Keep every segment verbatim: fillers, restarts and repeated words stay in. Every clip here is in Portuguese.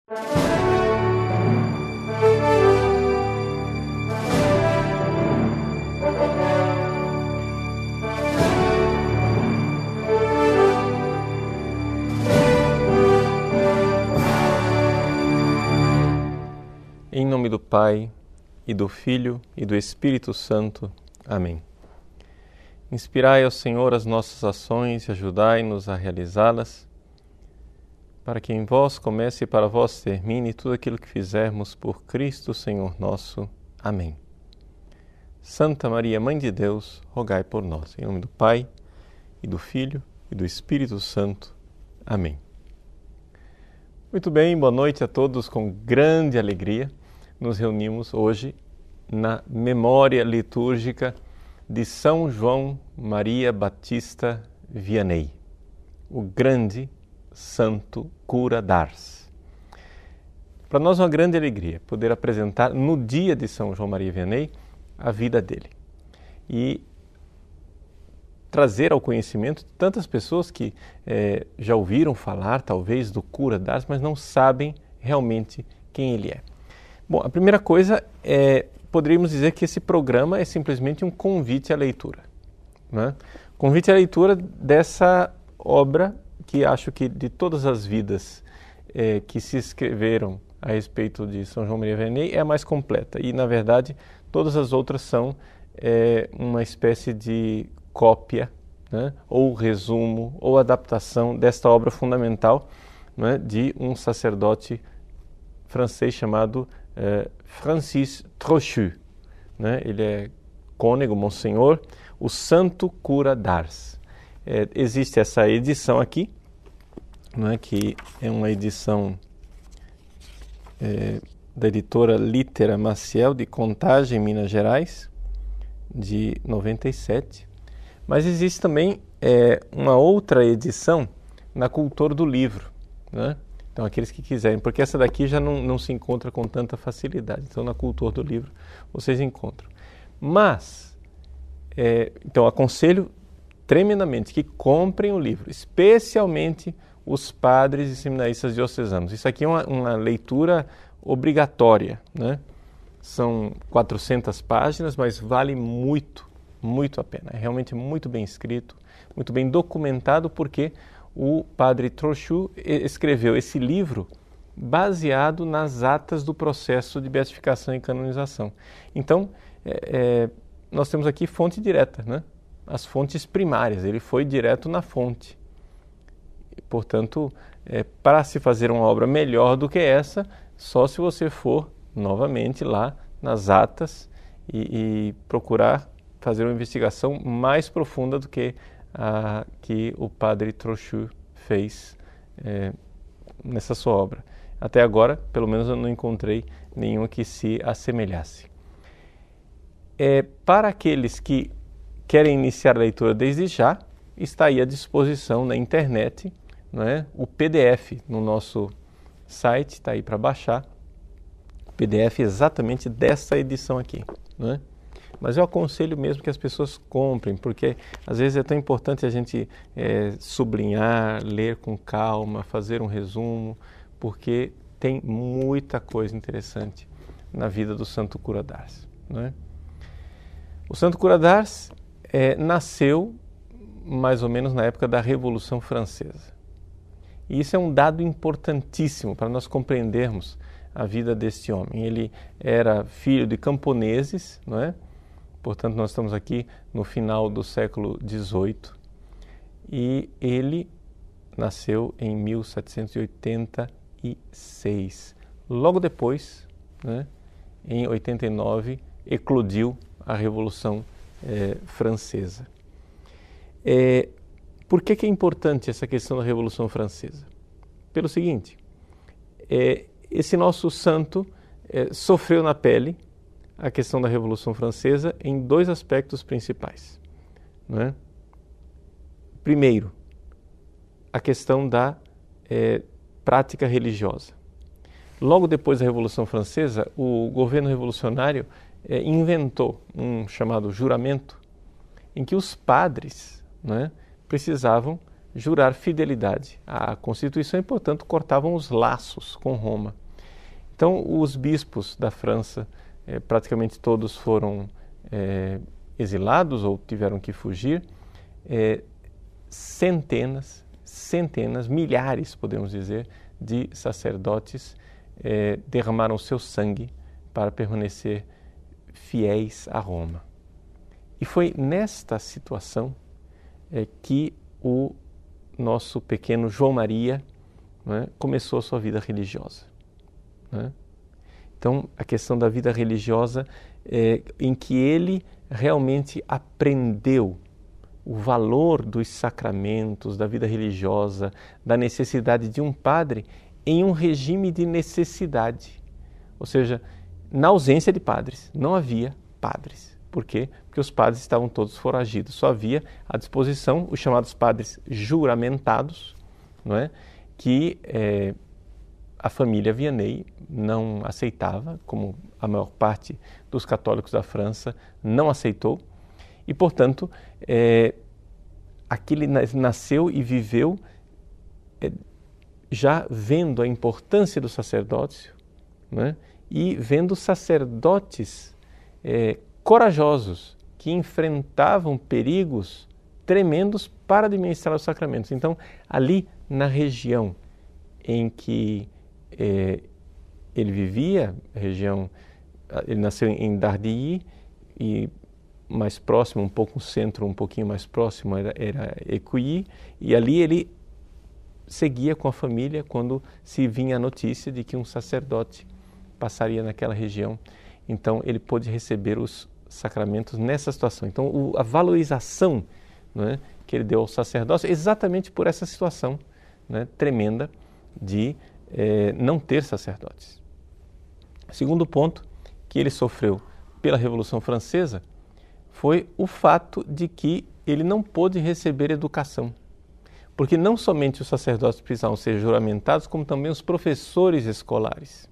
Em nome do Pai, e do Filho, e do Espírito Santo. Amém. Inspirai ao Senhor as nossas ações e ajudai-nos a realizá-las, para que em vós comece e para vós termine tudo aquilo que fizermos por Cristo, Senhor nosso. Amém. Santa Maria, Mãe de Deus, rogai por nós. Em nome do Pai, e do Filho, e do Espírito Santo. Amém. Muito bem, boa noite a todos. Com grande alegria nos reunimos hoje na memória litúrgica de São João Maria Batista Vianney, o grande santo cura d'Ars. Para nós é uma grande alegria poder apresentar no dia de São João Maria Vianney a vida dele e trazer ao conhecimento de tantas pessoas que eh, já ouviram falar talvez do cura d'Ars, mas não sabem realmente quem ele é. Bom, a primeira coisa é, poderíamos dizer que esse programa é simplesmente um convite à leitura, né? Convite à leitura dessa obra que acho que de todas as vidas é, que se escreveram a respeito de São João Maria Vianney é a mais completa. E, na verdade, todas as outras são é, uma espécie de cópia, né? Ou resumo, ou adaptação desta obra fundamental, né? De um sacerdote francês chamado Uh, Francis Trochu, né? Ele é cônego, monsenhor, o santo cura d'Ars. É, existe essa edição aqui, né? Que é uma edição é, da editora Litera Maciel, de Contagem, Minas Gerais, de noventa e sete. Mas existe também é, uma outra edição na Cultor do Livro, né? Então, aqueles que quiserem, porque essa daqui já não, não se encontra com tanta facilidade. Então, na Cultor do Livro, vocês encontram. Mas, é, então, aconselho tremendamente que comprem o livro, especialmente os padres e seminaristas diocesanos. Isso aqui é uma, uma leitura obrigatória, né? São quatrocentas páginas, mas vale muito, muito a pena. É realmente muito bem escrito, muito bem documentado, porque o padre Trochu escreveu esse livro baseado nas atas do processo de beatificação e canonização. Então, é, é, nós temos aqui fonte direta, né? As fontes primárias, ele foi direto na fonte. Portanto, é, para se fazer uma obra melhor do que essa, só se você for novamente lá nas atas e, e procurar fazer uma investigação mais profunda do que a que o padre Trochu fez é, nessa sua obra. Até agora, pelo menos eu não encontrei nenhuma que se assemelhasse. É, para aqueles que querem iniciar a leitura desde já, está aí à disposição na internet, não é? O P D F no nosso site, está aí para baixar. O P D F exatamente dessa edição aqui, não é? Mas eu aconselho mesmo que as pessoas comprem, porque às vezes é tão importante a gente é, sublinhar, ler com calma, fazer um resumo, porque tem muita coisa interessante na vida do santo cura d'Ars, não é? O santo cura d'Ars é, nasceu mais ou menos na época da Revolução Francesa. E isso é um dado importantíssimo para nós compreendermos a vida deste homem. Ele era filho de camponeses, não é? Portanto, nós estamos aqui no final do século dezoito e ele nasceu em mil setecentos e oitenta e seis. Logo depois, né, em oitenta e nove, eclodiu a Revolução eh, Francesa. É, por que, que é importante essa questão da Revolução Francesa? Pelo seguinte, é, esse nosso santo é, sofreu na pele a questão da Revolução Francesa em dois aspectos principais, não é? Primeiro, a questão da é, prática religiosa. Logo depois da Revolução Francesa, o governo revolucionário é, inventou um chamado juramento, em que os padres, né, precisavam jurar fidelidade à Constituição e, portanto, cortavam os laços com Roma. Então, os bispos da França, eh, praticamente todos foram eh, exilados ou tiveram que fugir. Eh, centenas, centenas, milhares, podemos dizer, de sacerdotes eh, derramaram seu sangue para permanecer fiéis a Roma. E foi nesta situação é, que o nosso pequeno João Maria, né, começou a sua vida religiosa. Né? Então, a questão da vida religiosa é, em que ele realmente aprendeu o valor dos sacramentos, da vida religiosa, da necessidade de um padre em um regime de necessidade. Ou seja, na ausência de padres, não havia padres. Por quê? Porque os padres estavam todos foragidos. Só havia à disposição os chamados padres juramentados, não é? que é, a família Vianney não aceitava, como a maior parte dos católicos da França não aceitou. E, portanto, é, aquele nasceu e viveu é, já vendo a importância do sacerdócio, né? e vendo sacerdotes é, corajosos que enfrentavam perigos tremendos para administrar os sacramentos. Então, ali na região em que é, ele vivia, região, ele nasceu em Dardilly e mais próximo, um pouco o centro, um pouquinho mais próximo era, era Écueilly, e ali ele seguia com a família quando se vinha a notícia de que um sacerdote passaria naquela região. Então ele pôde receber os sacramentos nessa situação. Então o, a valorização, né, que ele deu ao sacerdócio exatamente por essa situação, né, tremenda de eh, não ter sacerdotes. Segundo ponto que ele sofreu pela Revolução Francesa foi o fato de que ele não pôde receber educação. Porque não somente os sacerdotes precisavam ser juramentados, como também os professores escolares.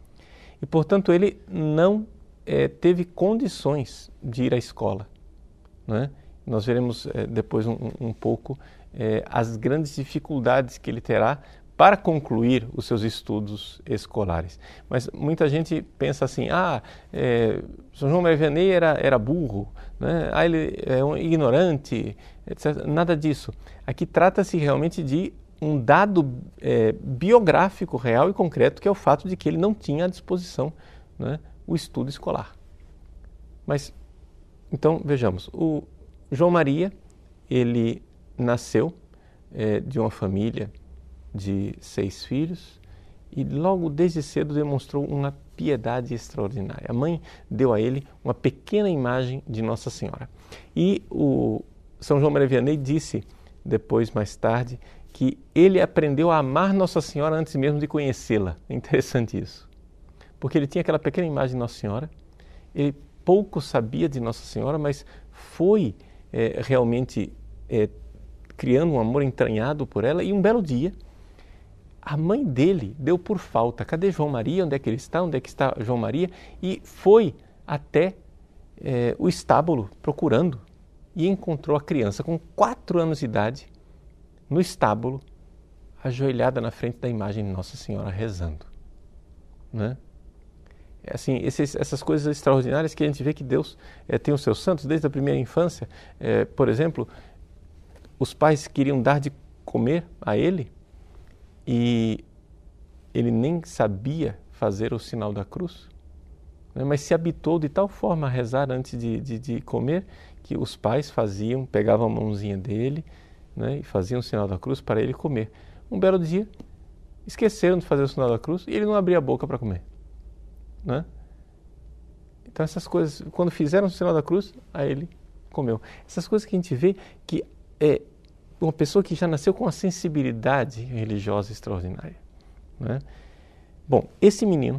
E, portanto, ele não é, teve condições de ir à escola. Né? Nós veremos é, depois um, um pouco é, as grandes dificuldades que ele terá para concluir os seus estudos escolares. Mas muita gente pensa assim, ah, é, São João Maria Vianney era, era burro, né? ah, ele é um ignorante, etcétera. Nada disso. Aqui trata-se realmente de um dado é, biográfico real e concreto, que é o fato de que ele não tinha à disposição, né, o estudo escolar. Mas, então, vejamos, o João Maria, ele nasceu é, de uma família de seis filhos e logo desde cedo demonstrou uma piedade extraordinária. A mãe deu a ele uma pequena imagem de Nossa Senhora. E o São João Maria Vianney disse depois, mais tarde, que ele aprendeu a amar Nossa Senhora antes mesmo de conhecê-la. É interessante isso. Porque ele tinha aquela pequena imagem de Nossa Senhora, ele pouco sabia de Nossa Senhora, mas foi é, realmente é, criando um amor entranhado por ela, e um belo dia a mãe dele deu por falta. Cadê João Maria? Onde é que ele está? Onde é que está João Maria? E foi até é, o estábulo procurando e encontrou a criança com quatro anos de idade no estábulo, ajoelhada na frente da imagem de Nossa Senhora rezando. Né? Assim, esses, essas coisas extraordinárias que a gente vê que Deus é, tem os seus santos desde a primeira infância. É, por exemplo, os pais queriam dar de comer a ele, e ele nem sabia fazer o sinal da cruz, né? Mas se habituou de tal forma a rezar antes de, de, de comer, que os pais faziam, pegavam a mãozinha dele, né, e faziam o sinal da cruz para ele comer. Um belo dia, esqueceram de fazer o sinal da cruz e ele não abria a boca para comer. Né? Então essas coisas, quando fizeram o sinal da cruz, aí ele comeu. Essas coisas que a gente vê que é uma pessoa que já nasceu com uma sensibilidade religiosa extraordinária. Né? Bom, esse menino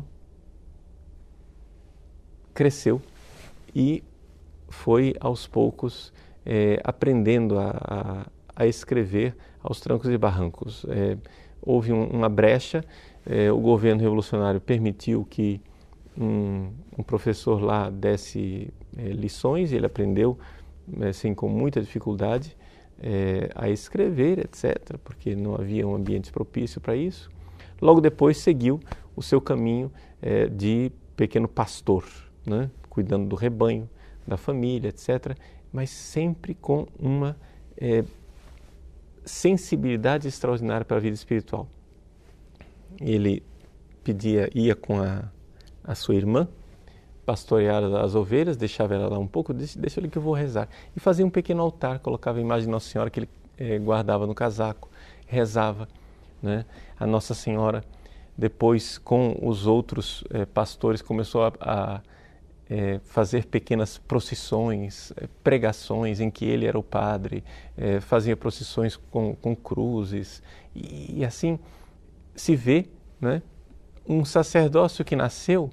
cresceu e foi aos poucos é, aprendendo a, a, a escrever aos trancos e barrancos. É, houve um, uma brecha, é, o governo revolucionário permitiu que um, um professor lá desse é, lições, e ele aprendeu assim, com muita dificuldade. é, a escrever, etcétera, porque não havia um ambiente propício para isso. Logo depois seguiu o seu caminho é, de pequeno pastor, né? Cuidando do rebanho, da família, etcétera, mas sempre com uma é, sensibilidade extraordinária para a vida espiritual. Ele pedia, ia com a, a sua irmã, pastorear as ovelhas, deixava ela lá um pouco, deixa, deixa ele que eu vou rezar. E fazia um pequeno altar, colocava a imagem de Nossa Senhora que ele eh, guardava no casaco, rezava, né? A Nossa Senhora, depois com os outros eh, pastores, começou a, a eh, fazer pequenas procissões, eh, pregações em que ele era o padre, eh, fazia procissões com, com cruzes, e, e assim se vê, né, um sacerdócio que nasceu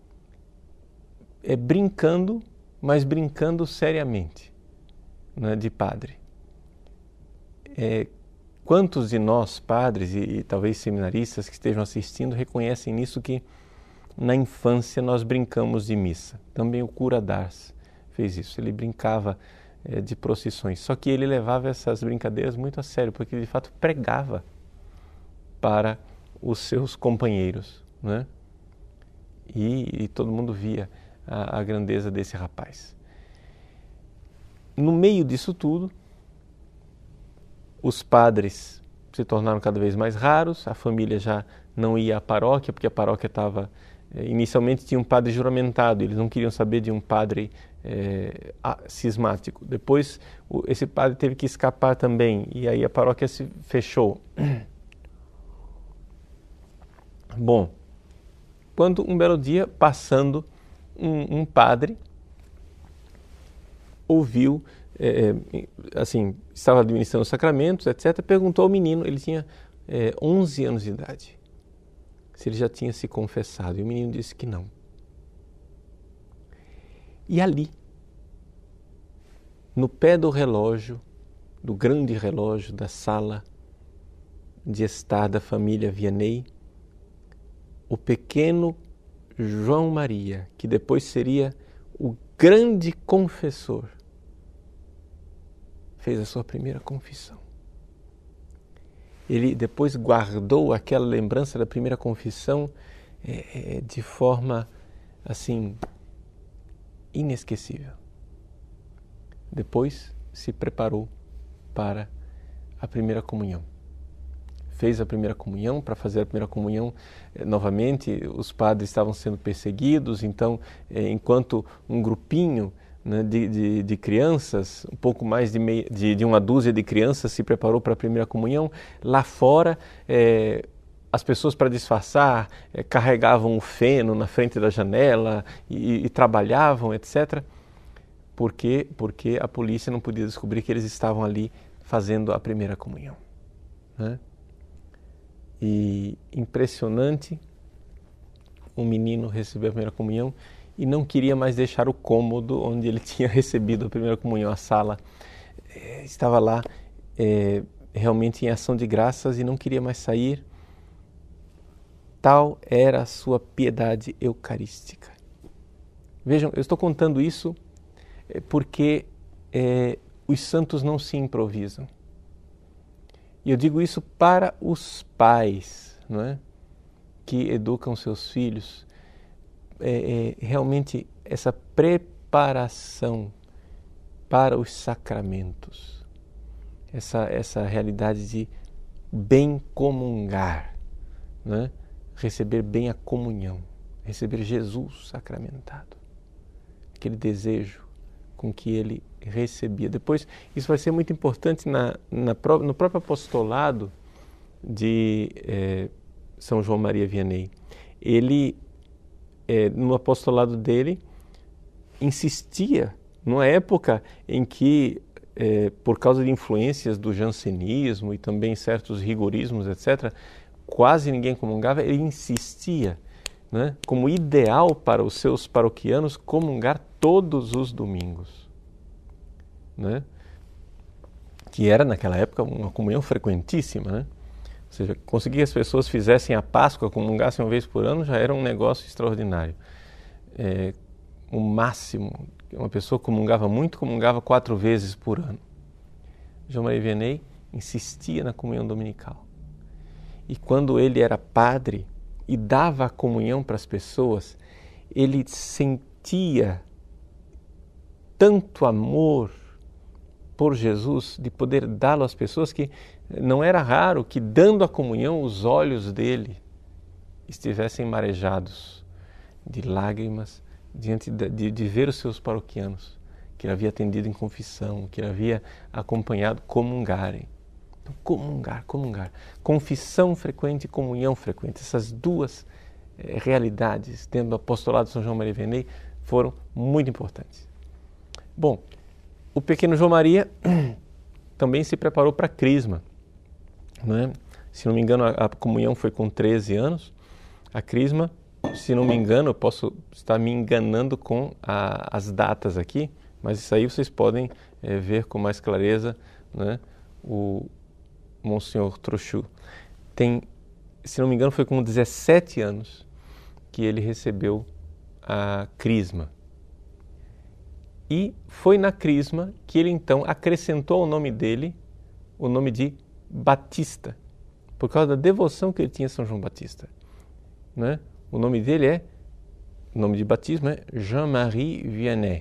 é, brincando, mas brincando seriamente, né, de padre. É, quantos de nós, padres e, e talvez seminaristas que estejam assistindo, reconhecem nisso que na infância nós brincamos de missa? Também o cura d'Ars fez isso, ele brincava é, de procissões, só que ele levava essas brincadeiras muito a sério, porque ele de fato pregava para os seus companheiros, né? E, e todo mundo via a, a grandeza desse rapaz. No meio disso tudo, os padres se tornaram cada vez mais raros, a família já não ia à paróquia, porque a paróquia estava... Inicialmente tinha um padre juramentado, eles não queriam saber de um padre é, cismático. Depois o, esse padre teve que escapar também, e aí a paróquia se fechou. Bom, quando um belo dia, passando, um, um padre ouviu, é, assim, estava administrando os sacramentos, etcétera, perguntou ao menino, ele tinha é, onze anos de idade, se ele já tinha se confessado, e o menino disse que não. E ali, no pé do relógio, do grande relógio da sala de estar da família Vianney, o pequeno João Maria, que depois seria o grande confessor, fez a sua primeira confissão. Ele depois guardou aquela lembrança da primeira confissão é, é, de forma, assim, inesquecível. Depois se preparou para a primeira comunhão. Fez a primeira comunhão. Para fazer a primeira comunhão, eh, novamente, os padres estavam sendo perseguidos, então, eh, enquanto um grupinho, né, de, de, de crianças, um pouco mais de, meia, de, de uma dúzia de crianças se preparou para a primeira comunhão, lá fora, eh, as pessoas, para disfarçar, eh, carregavam o feno na frente da janela e, e trabalhavam, etcétera, porque, porque a polícia não podia descobrir que eles estavam ali fazendo a primeira comunhão, né? E impressionante, um menino recebeu a primeira comunhão e não queria mais deixar o cômodo onde ele tinha recebido a primeira comunhão, a sala. É, estava lá é, realmente em ação de graças e não queria mais sair. Tal era a sua piedade eucarística. Vejam, eu estou contando isso porque é, os santos não se improvisam. E eu digo isso para os pais, não é? Que educam seus filhos. É, é, realmente essa preparação para os sacramentos, essa, essa realidade de bem comungar, né? Receber bem a comunhão, receber Jesus sacramentado, aquele desejo com que ele recebia. Depois, isso vai ser muito importante na, na, no próprio apostolado de eh, São João Maria Vianney. Ele, eh, no apostolado dele, insistia, numa época em que, eh, por causa de influências do jansenismo e também certos rigorismos, etcétera, quase ninguém comungava, ele insistia, né, como ideal para os seus paroquianos comungar todos os domingos, né? Que era naquela época uma comunhão frequentíssima, né? Ou seja, conseguir que as pessoas fizessem a Páscoa, comungassem uma vez por ano, já era um negócio extraordinário. É, o máximo, uma pessoa comungava muito, comungava quatro vezes por ano. João Maria Vianney insistia na comunhão dominical. E quando ele era padre e dava a comunhão para as pessoas, ele sentia tanto amor por Jesus, de poder dá-lo às pessoas, que não era raro que, dando a comunhão, os olhos dele estivessem marejados de lágrimas diante de, de, de ver os seus paroquianos, que ele havia atendido em confissão, que ele havia acompanhado, comungarem. Então, comungar, comungar. Confissão frequente e comunhão frequente. Essas duas eh, realidades dentro do apostolado de São João Maria Vianney foram muito importantes. Bom, o pequeno João Maria também se preparou para a crisma, não é? Se não me engano, a, a comunhão foi com treze anos. A crisma, se não me engano, eu posso estar me enganando com a, as datas aqui, mas isso aí vocês podem é, ver com mais clareza, né? O Monsenhor Trochu tem, se não me engano, foi com dezessete anos que ele recebeu a crisma. E foi na crisma que ele então acrescentou ao nome dele o nome de Batista, por causa da devoção que ele tinha a São João Batista, né? O nome dele é, o nome de batismo é Jean-Marie Vianney.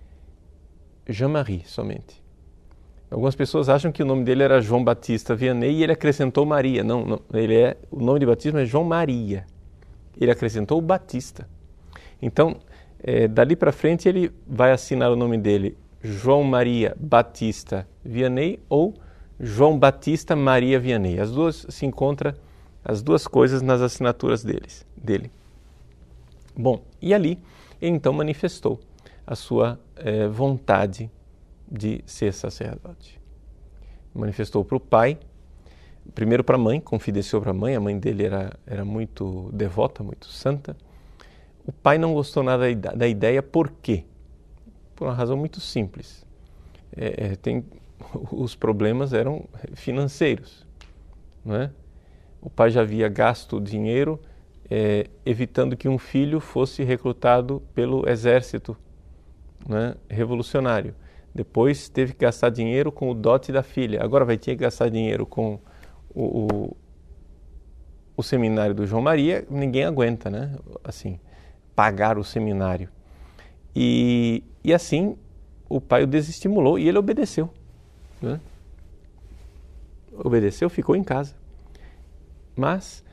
Jean-Marie somente. Algumas pessoas acham que o nome dele era João Batista Vianney e ele acrescentou Maria. Não, não, ele é, o nome de batismo é João Maria. Ele acrescentou o Batista. Então, é, dali para frente ele vai assinar o nome dele João Maria Batista Vianney ou João Batista Maria Vianney. As duas se encontram, as duas coisas nas assinaturas deles, dele. Bom, e ali ele então manifestou a sua é, vontade de ser sacerdote. Manifestou para o pai, primeiro para a mãe, confidenciou para a mãe, a mãe dele era, era muito devota, muito santa. O pai não gostou nada da ideia, por quê? Por uma razão muito simples. É, é, tem, os problemas eram financeiros, não é? O pai já havia gasto dinheiro é, evitando que um filho fosse recrutado pelo exército, né, revolucionário. Depois teve que gastar dinheiro com o dote da filha. Agora vai ter que gastar dinheiro com o, o, o seminário do João Maria. Ninguém aguenta, né? Assim, pagar o seminário. E, e assim o pai o desestimulou e ele obedeceu, né? Obedeceu, ficou em casa. Mas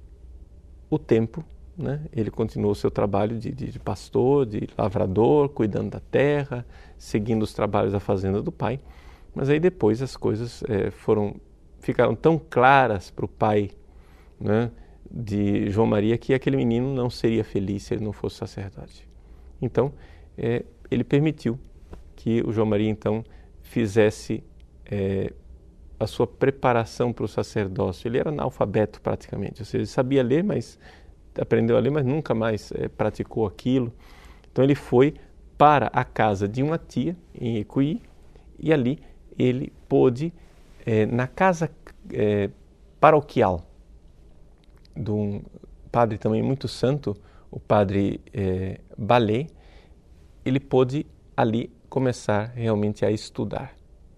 o tempo, né? Ele continuou o seu trabalho de, de, de pastor, de lavrador, cuidando da terra, seguindo os trabalhos da fazenda do pai. Mas aí depois as coisas é, foram, ficaram tão claras para o pai, né, de João Maria, que aquele menino não seria feliz se ele não fosse sacerdote. Então, é, ele permitiu que o João Maria então fizesse é, a sua preparação para o sacerdócio. Ele era analfabeto praticamente, ou seja, ele sabia ler, mas aprendeu a ler, mas nunca mais é, praticou aquilo. Então ele foi para a casa de uma tia em Icuí e ali ele pôde, é, na casa é, paroquial de um padre também muito santo, o padre é, Ballet, ele pôde ali começar realmente a estudar.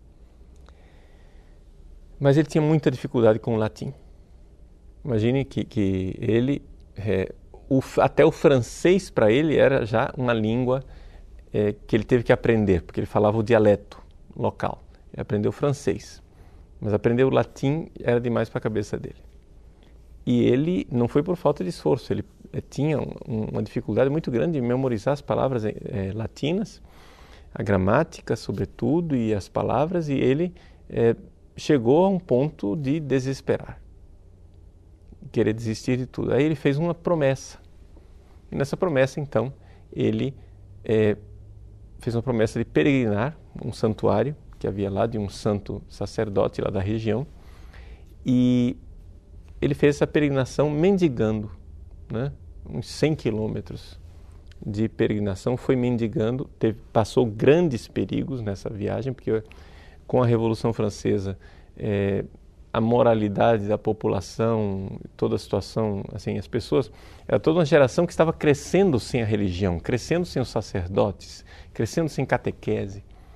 Mas ele tinha muita dificuldade com o latim. Imagine que, que ele, é, o, até o francês para ele era já uma língua é, que ele teve que aprender, porque ele falava o dialeto local. Ele aprendeu francês, mas aprender o latim era demais para a cabeça dele. E ele não foi por falta de esforço, ele é, tinha um, uma dificuldade muito grande de memorizar as palavras é, latinas, a gramática sobretudo e as palavras, e ele é, chegou a um ponto de desesperar, querer desistir de tudo. Aí ele fez uma promessa, e nessa promessa então ele é, fez uma promessa de peregrinar um santuário que havia lá, de um santo sacerdote lá da região, e ele fez essa peregrinação mendigando, né? Uns cem quilômetros de peregrinação, foi mendigando, teve, passou grandes perigos nessa viagem, porque com a Revolução Francesa, é, a moralidade da população, toda a situação, assim, as pessoas, era toda uma geração que estava crescendo sem a religião, crescendo sem os sacerdotes, crescendo sem catequese.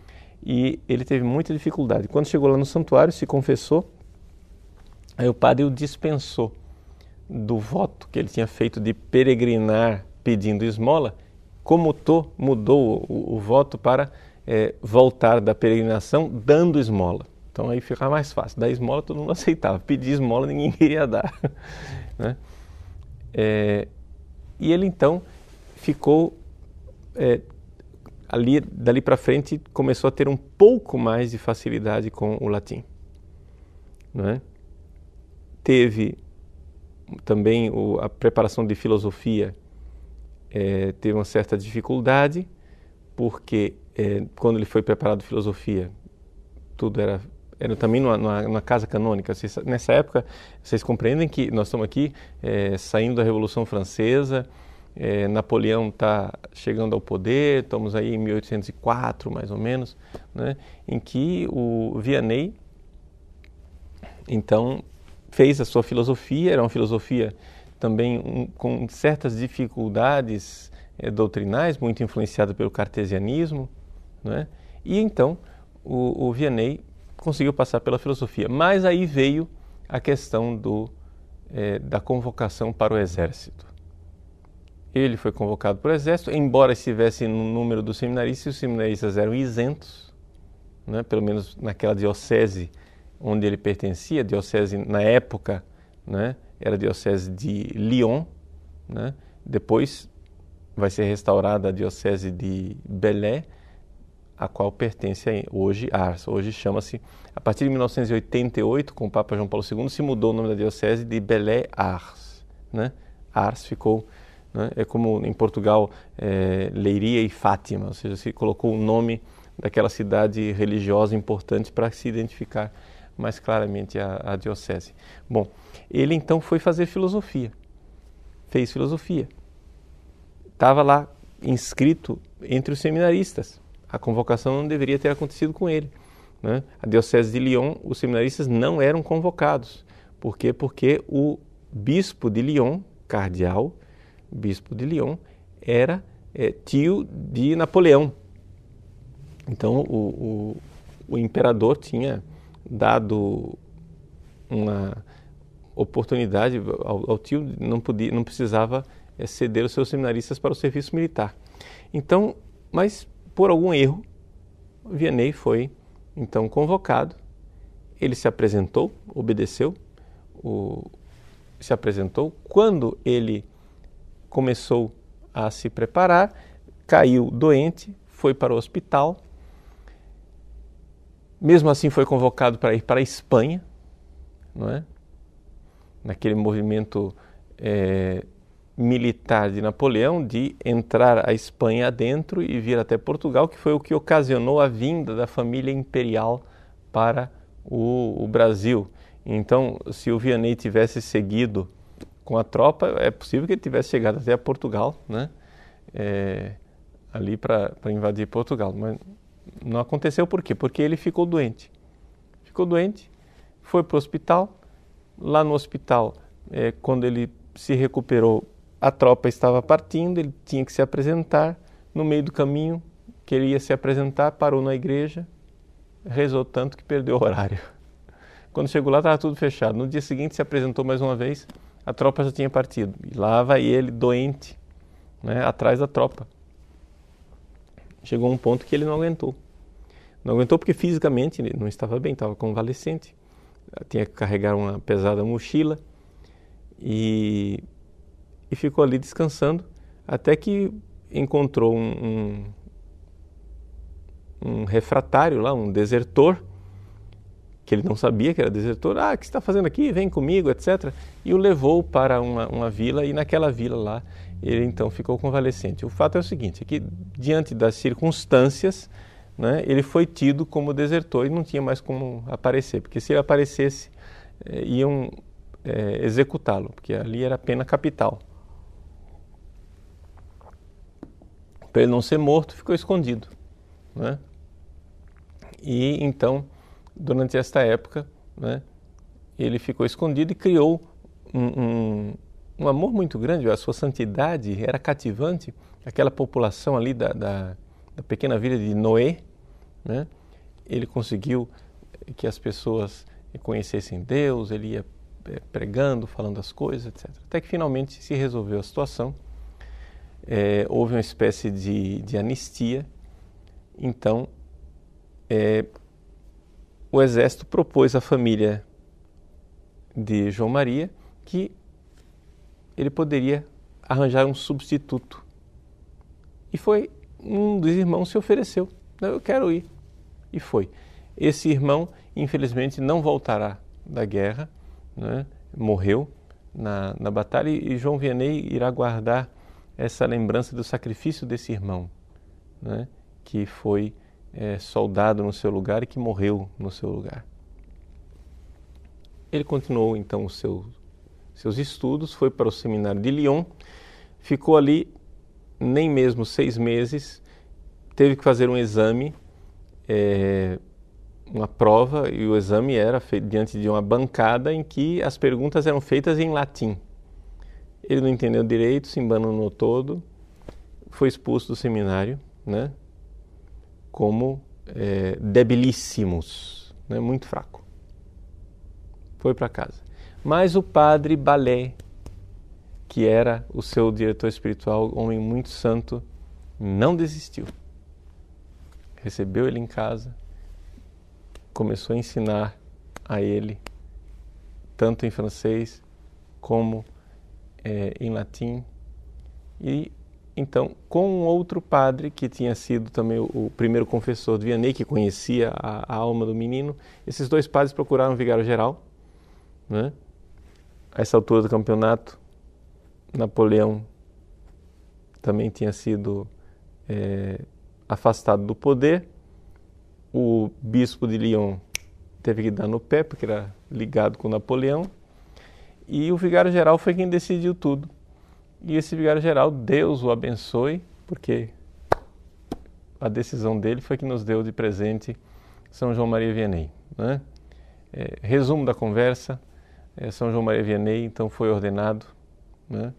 e ele teve muita dificuldade. Quando chegou lá no santuário, se confessou, aí o padre o dispensou do voto que ele tinha feito de peregrinar pedindo esmola, comutou, mudou o, o voto para é, voltar da peregrinação dando esmola. Então aí ficava mais fácil. Dar esmola todo mundo aceitava, pedir esmola ninguém queria dar. Né? É, e ele então ficou, é, ali, dali para frente, começou a ter um pouco mais de facilidade com o latim. Né? Teve também o, a preparação de filosofia, é, teve uma certa dificuldade, porque é, quando ele foi preparado de filosofia, tudo era, era também numa, numa, numa casa canônica. Vocês, nessa época, vocês compreendem que nós estamos aqui é, saindo da Revolução Francesa, é, Napoleão está chegando ao poder, estamos aí em mil oitocentos e quatro, mais ou menos, né, em que o Vianney, então, fez a sua filosofia, era uma filosofia também um, com certas dificuldades é, doutrinais, muito influenciada pelo cartesianismo, né? E então o, o Vianney conseguiu passar pela filosofia. Mas aí veio a questão do, é, da convocação para o exército. Ele foi convocado para o exército, embora estivesse no número dos seminaristas, os seminaristas eram isentos, né? Pelo menos naquela diocese onde ele pertencia, diocese na época, né, era a diocese de Lyon, né, depois vai ser restaurada a diocese de Belém, a qual pertence hoje Ars. Hoje chama-se, a partir de mil novecentos e oitenta e oito, com o Papa João Paulo segundo, se mudou o nome da diocese de Belém Ars. Né? Ars ficou, né, é como em Portugal, é, Leiria e Fátima, ou seja, se colocou o nome daquela cidade religiosa importante para se identificar mais claramente a, a diocese. Bom, ele então foi fazer filosofia, fez filosofia, estava lá inscrito entre os seminaristas, a convocação não deveria ter acontecido com ele. Né? A diocese de Lyon, os seminaristas não eram convocados. Por quê? Porque o bispo de Lyon, cardeal, bispo de Lyon, era é, tio de Napoleão. Então o, o, o imperador tinha dado uma oportunidade ao, ao tio, não, podia, não precisava é, ceder os seus seminaristas para o serviço militar. Então, mas por algum erro, Vianney foi então convocado, ele se apresentou, obedeceu, o, se apresentou. Quando ele começou a se preparar, caiu doente, foi para o hospital. Mesmo assim foi convocado para ir para a Espanha, não é? Naquele movimento é, militar de Napoleão de entrar a Espanha adentro e vir até Portugal, que foi o que ocasionou a vinda da família imperial para o, o Brasil. Então, se o Vianney tivesse seguido com a tropa, é possível que ele tivesse chegado até a Portugal, né? É, ali para invadir Portugal, mas não aconteceu. Por quê? Porque ele ficou doente. Ficou doente, foi para o hospital. Lá no hospital, é, quando ele se recuperou, a tropa estava partindo, ele tinha que se apresentar. No meio do caminho que ele ia se apresentar, parou na igreja, rezou tanto que perdeu o horário. Quando chegou lá, estava tudo fechado. No dia seguinte, se apresentou mais uma vez, a tropa já tinha partido. E lá vai ele, doente, né, atrás da tropa. Chegou um ponto que ele não aguentou. Não aguentou porque fisicamente ele não estava bem, estava convalescente. Tinha que carregar uma pesada mochila e, e ficou ali descansando até que encontrou um, um, um refratário lá, um desertor, que ele não sabia que era desertor. Ah, o que você está fazendo aqui? Vem comigo, etcétera. E o levou para uma, uma vila, e naquela vila lá ele então ficou convalescente. O fato é o seguinte, é que diante das circunstâncias, né, ele foi tido como desertor e não tinha mais como aparecer, porque se ele aparecesse, eh, iam eh, executá-lo, porque ali era pena capital. Para ele não ser morto, ficou escondido. Né? E então, durante esta época, né, ele ficou escondido e criou um, um, um amor muito grande. A sua santidade era cativante. Aquela população ali da, da, da pequena vila de Noé, né, ele conseguiu que as pessoas conhecessem Deus, ele ia pregando, falando as coisas, etcétera. Até que finalmente se resolveu a situação, é, houve uma espécie de, de anistia, então é, o exército propôs à família de João Maria que ele poderia arranjar um substituto. E foi, um dos irmãos se ofereceu, eu quero ir, e foi. Esse irmão, infelizmente, não voltará da guerra, né? Morreu na, na batalha, e João Vianney irá guardar essa lembrança do sacrifício desse irmão, né? Que foi é, soldado no seu lugar e que morreu no seu lugar. Ele continuou então os seu, seus estudos, foi para o seminário de Lyon, ficou ali nem mesmo seis meses, teve que fazer um exame, é, uma prova, e o exame era feito diante de uma bancada em que as perguntas eram feitas em latim. Ele não entendeu direito, se embananou todo, foi expulso do seminário, né, como é, debilíssimos, né, muito fraco. Foi para casa. Mas o padre Balé, que era o seu diretor espiritual, homem muito santo, não desistiu. Recebeu ele em casa, começou a ensinar a ele, tanto em francês como é, em latim. E então, com um outro padre, que tinha sido também o, o primeiro confessor de Vianney, que conhecia a, a alma do menino, esses dois padres procuraram um vigário-geral, né? A essa altura do campeonato, Napoleão também tinha sido é, afastado do poder. O bispo de Lyon teve que dar no pé, porque era ligado com Napoleão. E o vigário-geral foi quem decidiu tudo. E esse vigário-geral, Deus o abençoe, porque a decisão dele foi que nos deu de presente São João Maria Vianney, né? É, resumo da conversa, é, São João Maria Vianney então foi ordenado, né?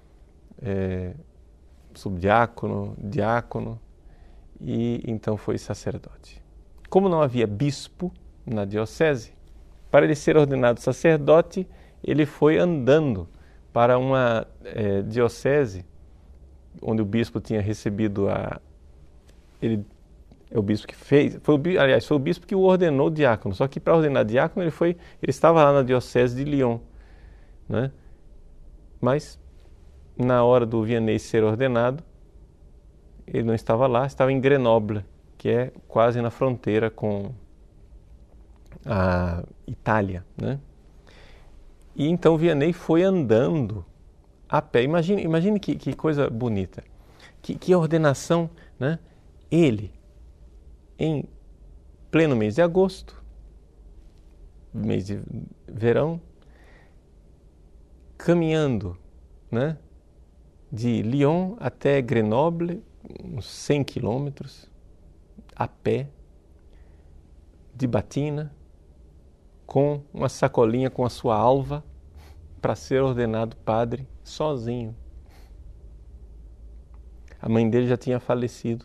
É, subdiácono, diácono, e então foi sacerdote. Como não havia bispo na diocese, para ele ser ordenado sacerdote, ele foi andando para uma é, diocese onde o bispo tinha recebido a... Ele é o bispo que fez... Foi o, aliás, foi o bispo que o ordenou diácono. Só que para ordenar diácono, ele, foi, ele estava lá na diocese de Lyon, né? Mas, na hora do Vianney ser ordenado, ele não estava lá, estava em Grenoble, que é quase na fronteira com a Itália, né? E então Vianney foi andando a pé. Imagine, imagine que, que coisa bonita, que, que ordenação, né? Ele, em pleno mês de agosto, mês de verão, caminhando, né, de Lyon até Grenoble, uns cem quilômetros, a pé, de batina, com uma sacolinha com a sua alva, para ser ordenado padre sozinho. A mãe dele já tinha falecido.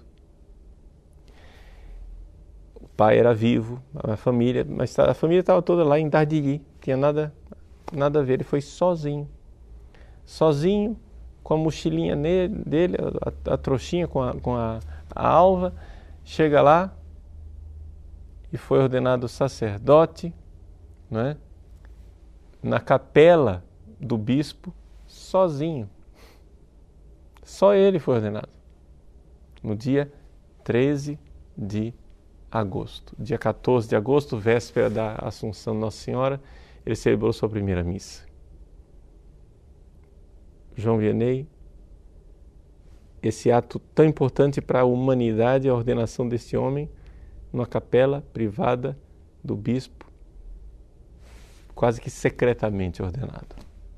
O pai era vivo, a família, mas a família estava toda lá em Dardilly, tinha nada, nada a ver, ele foi sozinho. Sozinho, com a mochilinha dele, a, a trouxinha com, a, com a, a alva, chega lá e foi ordenado sacerdote, não é? Na capela do bispo, sozinho. Só ele foi ordenado. No dia treze de agosto. Dia quatorze de agosto, véspera da Assunção de Nossa Senhora, ele celebrou sua primeira missa. João Vianney, esse ato tão importante para a humanidade, a ordenação deste homem, numa capela privada do bispo, quase que secretamente ordenado.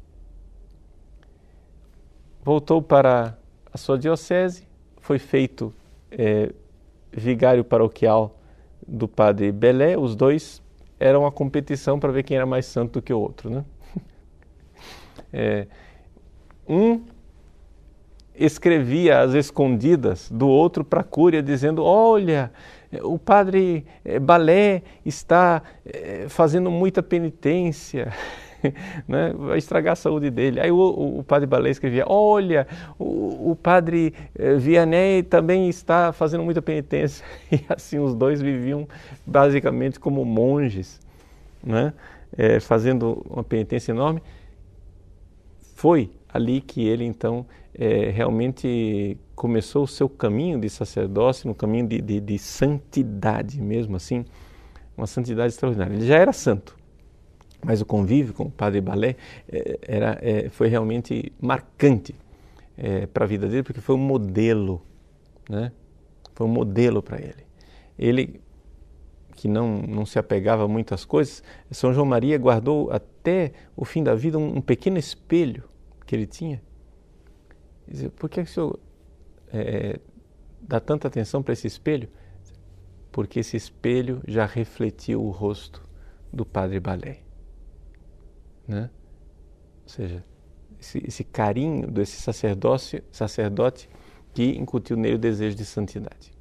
Voltou para a sua diocese, foi feito é, vigário paroquial do padre Belé. Os dois eram uma competição para ver quem era mais santo do que o outro, né? É, um escrevia às escondidas do outro para a cúria, dizendo: olha, o padre Balé está fazendo muita penitência, né? Vai estragar a saúde dele. Aí o, o, o padre Balé escrevia: olha, o, o padre Vianney também está fazendo muita penitência. E assim os dois viviam basicamente como monges, né? É, fazendo uma penitência enorme. Foi ali que ele então é, realmente começou o seu caminho de sacerdócio, um caminho de, de, de santidade mesmo assim, uma santidade extraordinária. Ele já era santo, mas o convívio com o padre Balé é, era, é, foi realmente marcante é, para a vida dele, porque foi um modelo, né? Foi um modelo para ele. Ele, que não, não se apegava muito às coisas, São João Maria guardou até o fim da vida um, um pequeno espelho que ele tinha. Dizia: por que o senhor é, dá tanta atenção para esse espelho? Porque esse espelho já refletiu o rosto do padre Balé, né? Ou seja, esse, esse carinho desse sacerdócio, sacerdote que incutiu nele o desejo de santidade.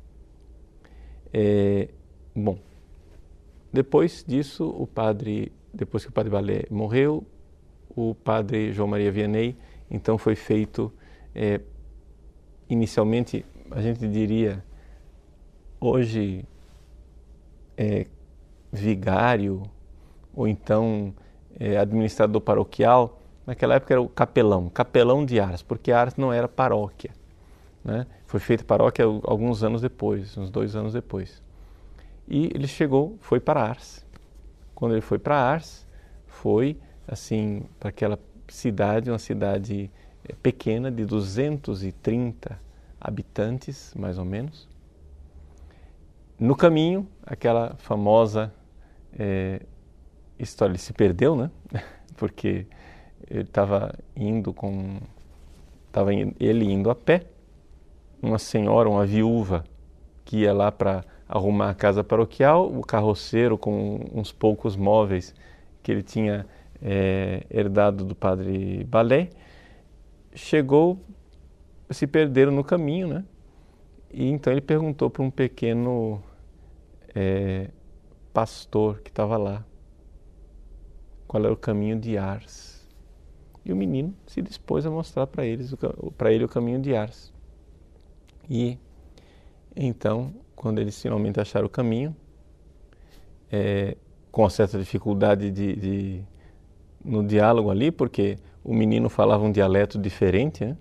É, bom, depois disso, o padre, depois que o padre Balé morreu, o padre João Maria Vianney, então foi feito, é, inicialmente, a gente diria, hoje, é, vigário, ou então é, administrador paroquial. Naquela época era o capelão, capelão de Ars, porque Ars não era paróquia, né? Foi feita paróquia alguns anos depois, uns dois anos depois. E ele chegou, foi para Ars. Quando ele foi para Ars, foi assim para aquela cidade, uma cidade pequena de duzentos e trinta habitantes, mais ou menos. No caminho, aquela famosa é, história, ele se perdeu, né? Porque ele estava indo com, estava ele indo a pé, uma senhora, uma viúva que ia lá para arrumar a casa paroquial, o carroceiro com uns poucos móveis que ele tinha é, herdado do padre Balé, chegou, se perderam no caminho, né? E então ele perguntou para um pequeno é, pastor que estava lá qual era o caminho de Ars. E o menino se dispôs a mostrar para eles, para ele o caminho de Ars. E então, quando eles finalmente acharam o caminho, é, com certa dificuldade de, de, no diálogo ali, porque o menino falava um dialeto diferente, né?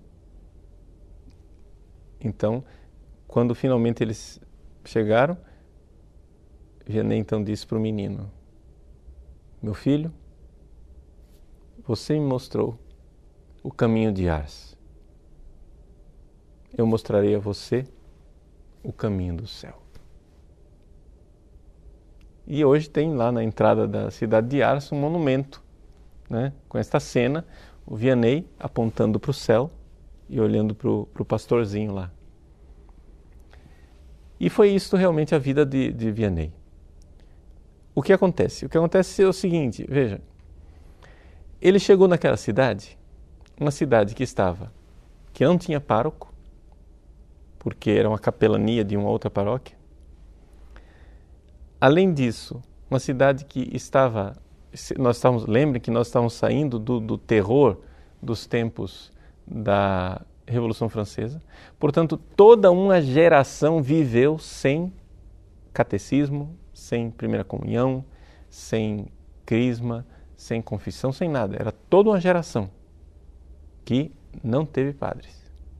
Então, quando finalmente eles chegaram, Vianney então disse para o menino: meu filho, você me mostrou o caminho de Ars. Eu mostrarei a você o caminho do céu. E hoje tem lá na entrada da cidade de Ars um monumento, né, com esta cena, o Vianney apontando para o céu e olhando para o pastorzinho lá. E foi isso realmente a vida de, de Vianney. O que acontece? O que acontece é o seguinte, veja, ele chegou naquela cidade, uma cidade que estava, que não tinha pároco, porque era uma capelania de uma outra paróquia. Além disso, uma cidade que estava, nós estávamos, lembrem que nós estávamos saindo do, do terror dos tempos da Revolução Francesa. Portanto, toda uma geração viveu sem catecismo, sem primeira comunhão, sem crisma, sem confissão, sem nada. Era toda uma geração que não teve padres.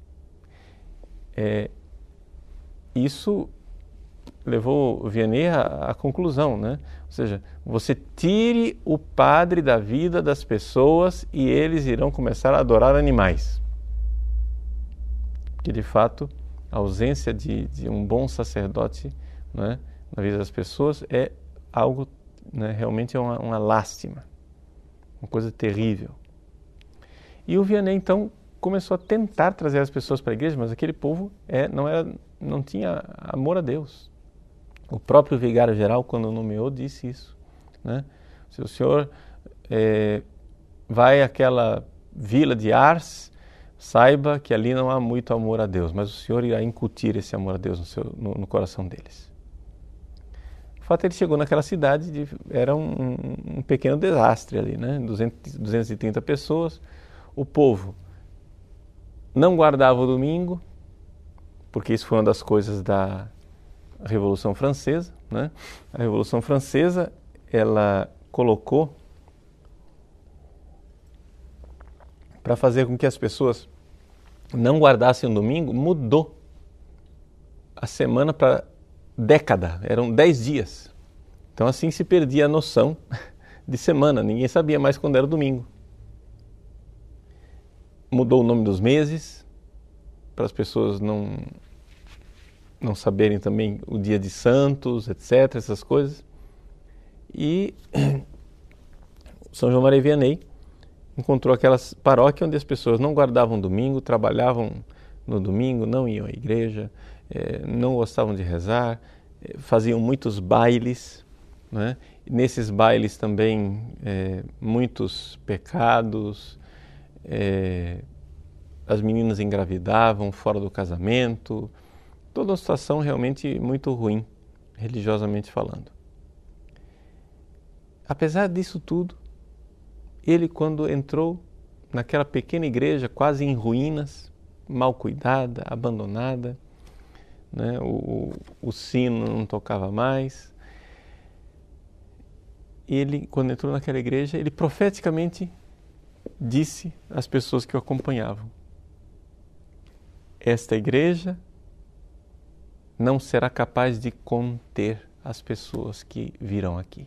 É, isso levou o Vianney à, à conclusão, né? Ou seja, você tire o padre da vida das pessoas e eles irão começar a adorar animais. Porque, de fato, a ausência de, de um bom sacerdote, né, na vida das pessoas é algo, né, realmente é uma, uma lástima, uma coisa terrível. E o Vianney, então, começou a tentar trazer as pessoas para a igreja, mas aquele povo é, não, era, não tinha amor a Deus. O próprio vigário-geral, quando nomeou, disse isso, né? Se o senhor é, vai àquela vila de Ars, saiba que ali não há muito amor a Deus, mas o Senhor irá incutir esse amor a Deus no, seu, no, no coração deles. O fato é que ele chegou naquela cidade, de, era um, um pequeno desastre ali, né? duzentas e trinta pessoas, o povo não guardava o domingo, porque isso foi uma das coisas da Revolução Francesa, né? A Revolução Francesa, ela colocou para fazer com que as pessoas não guardassem o domingo, mudou a semana para década, eram dez dias. Então assim se perdia a noção de semana, ninguém sabia mais quando era o domingo. Mudou o nome dos meses, para as pessoas não, não saberem também o dia de santos, etcétera, essas coisas. E São João Maria Vianney encontrou aquelas paróquias onde as pessoas não guardavam domingo, trabalhavam no domingo, não iam à igreja, eh, não gostavam de rezar, eh, faziam muitos bailes, né? E nesses bailes também eh, muitos pecados, eh, as meninas engravidavam fora do casamento, toda uma situação realmente muito ruim, religiosamente falando. Apesar disso tudo, ele, quando entrou naquela pequena igreja, quase em ruínas, mal cuidada, abandonada, né? o, o sino não tocava mais, ele, quando entrou naquela igreja, ele profeticamente disse às pessoas que o acompanhavam: esta igreja não será capaz de conter as pessoas que virão aqui.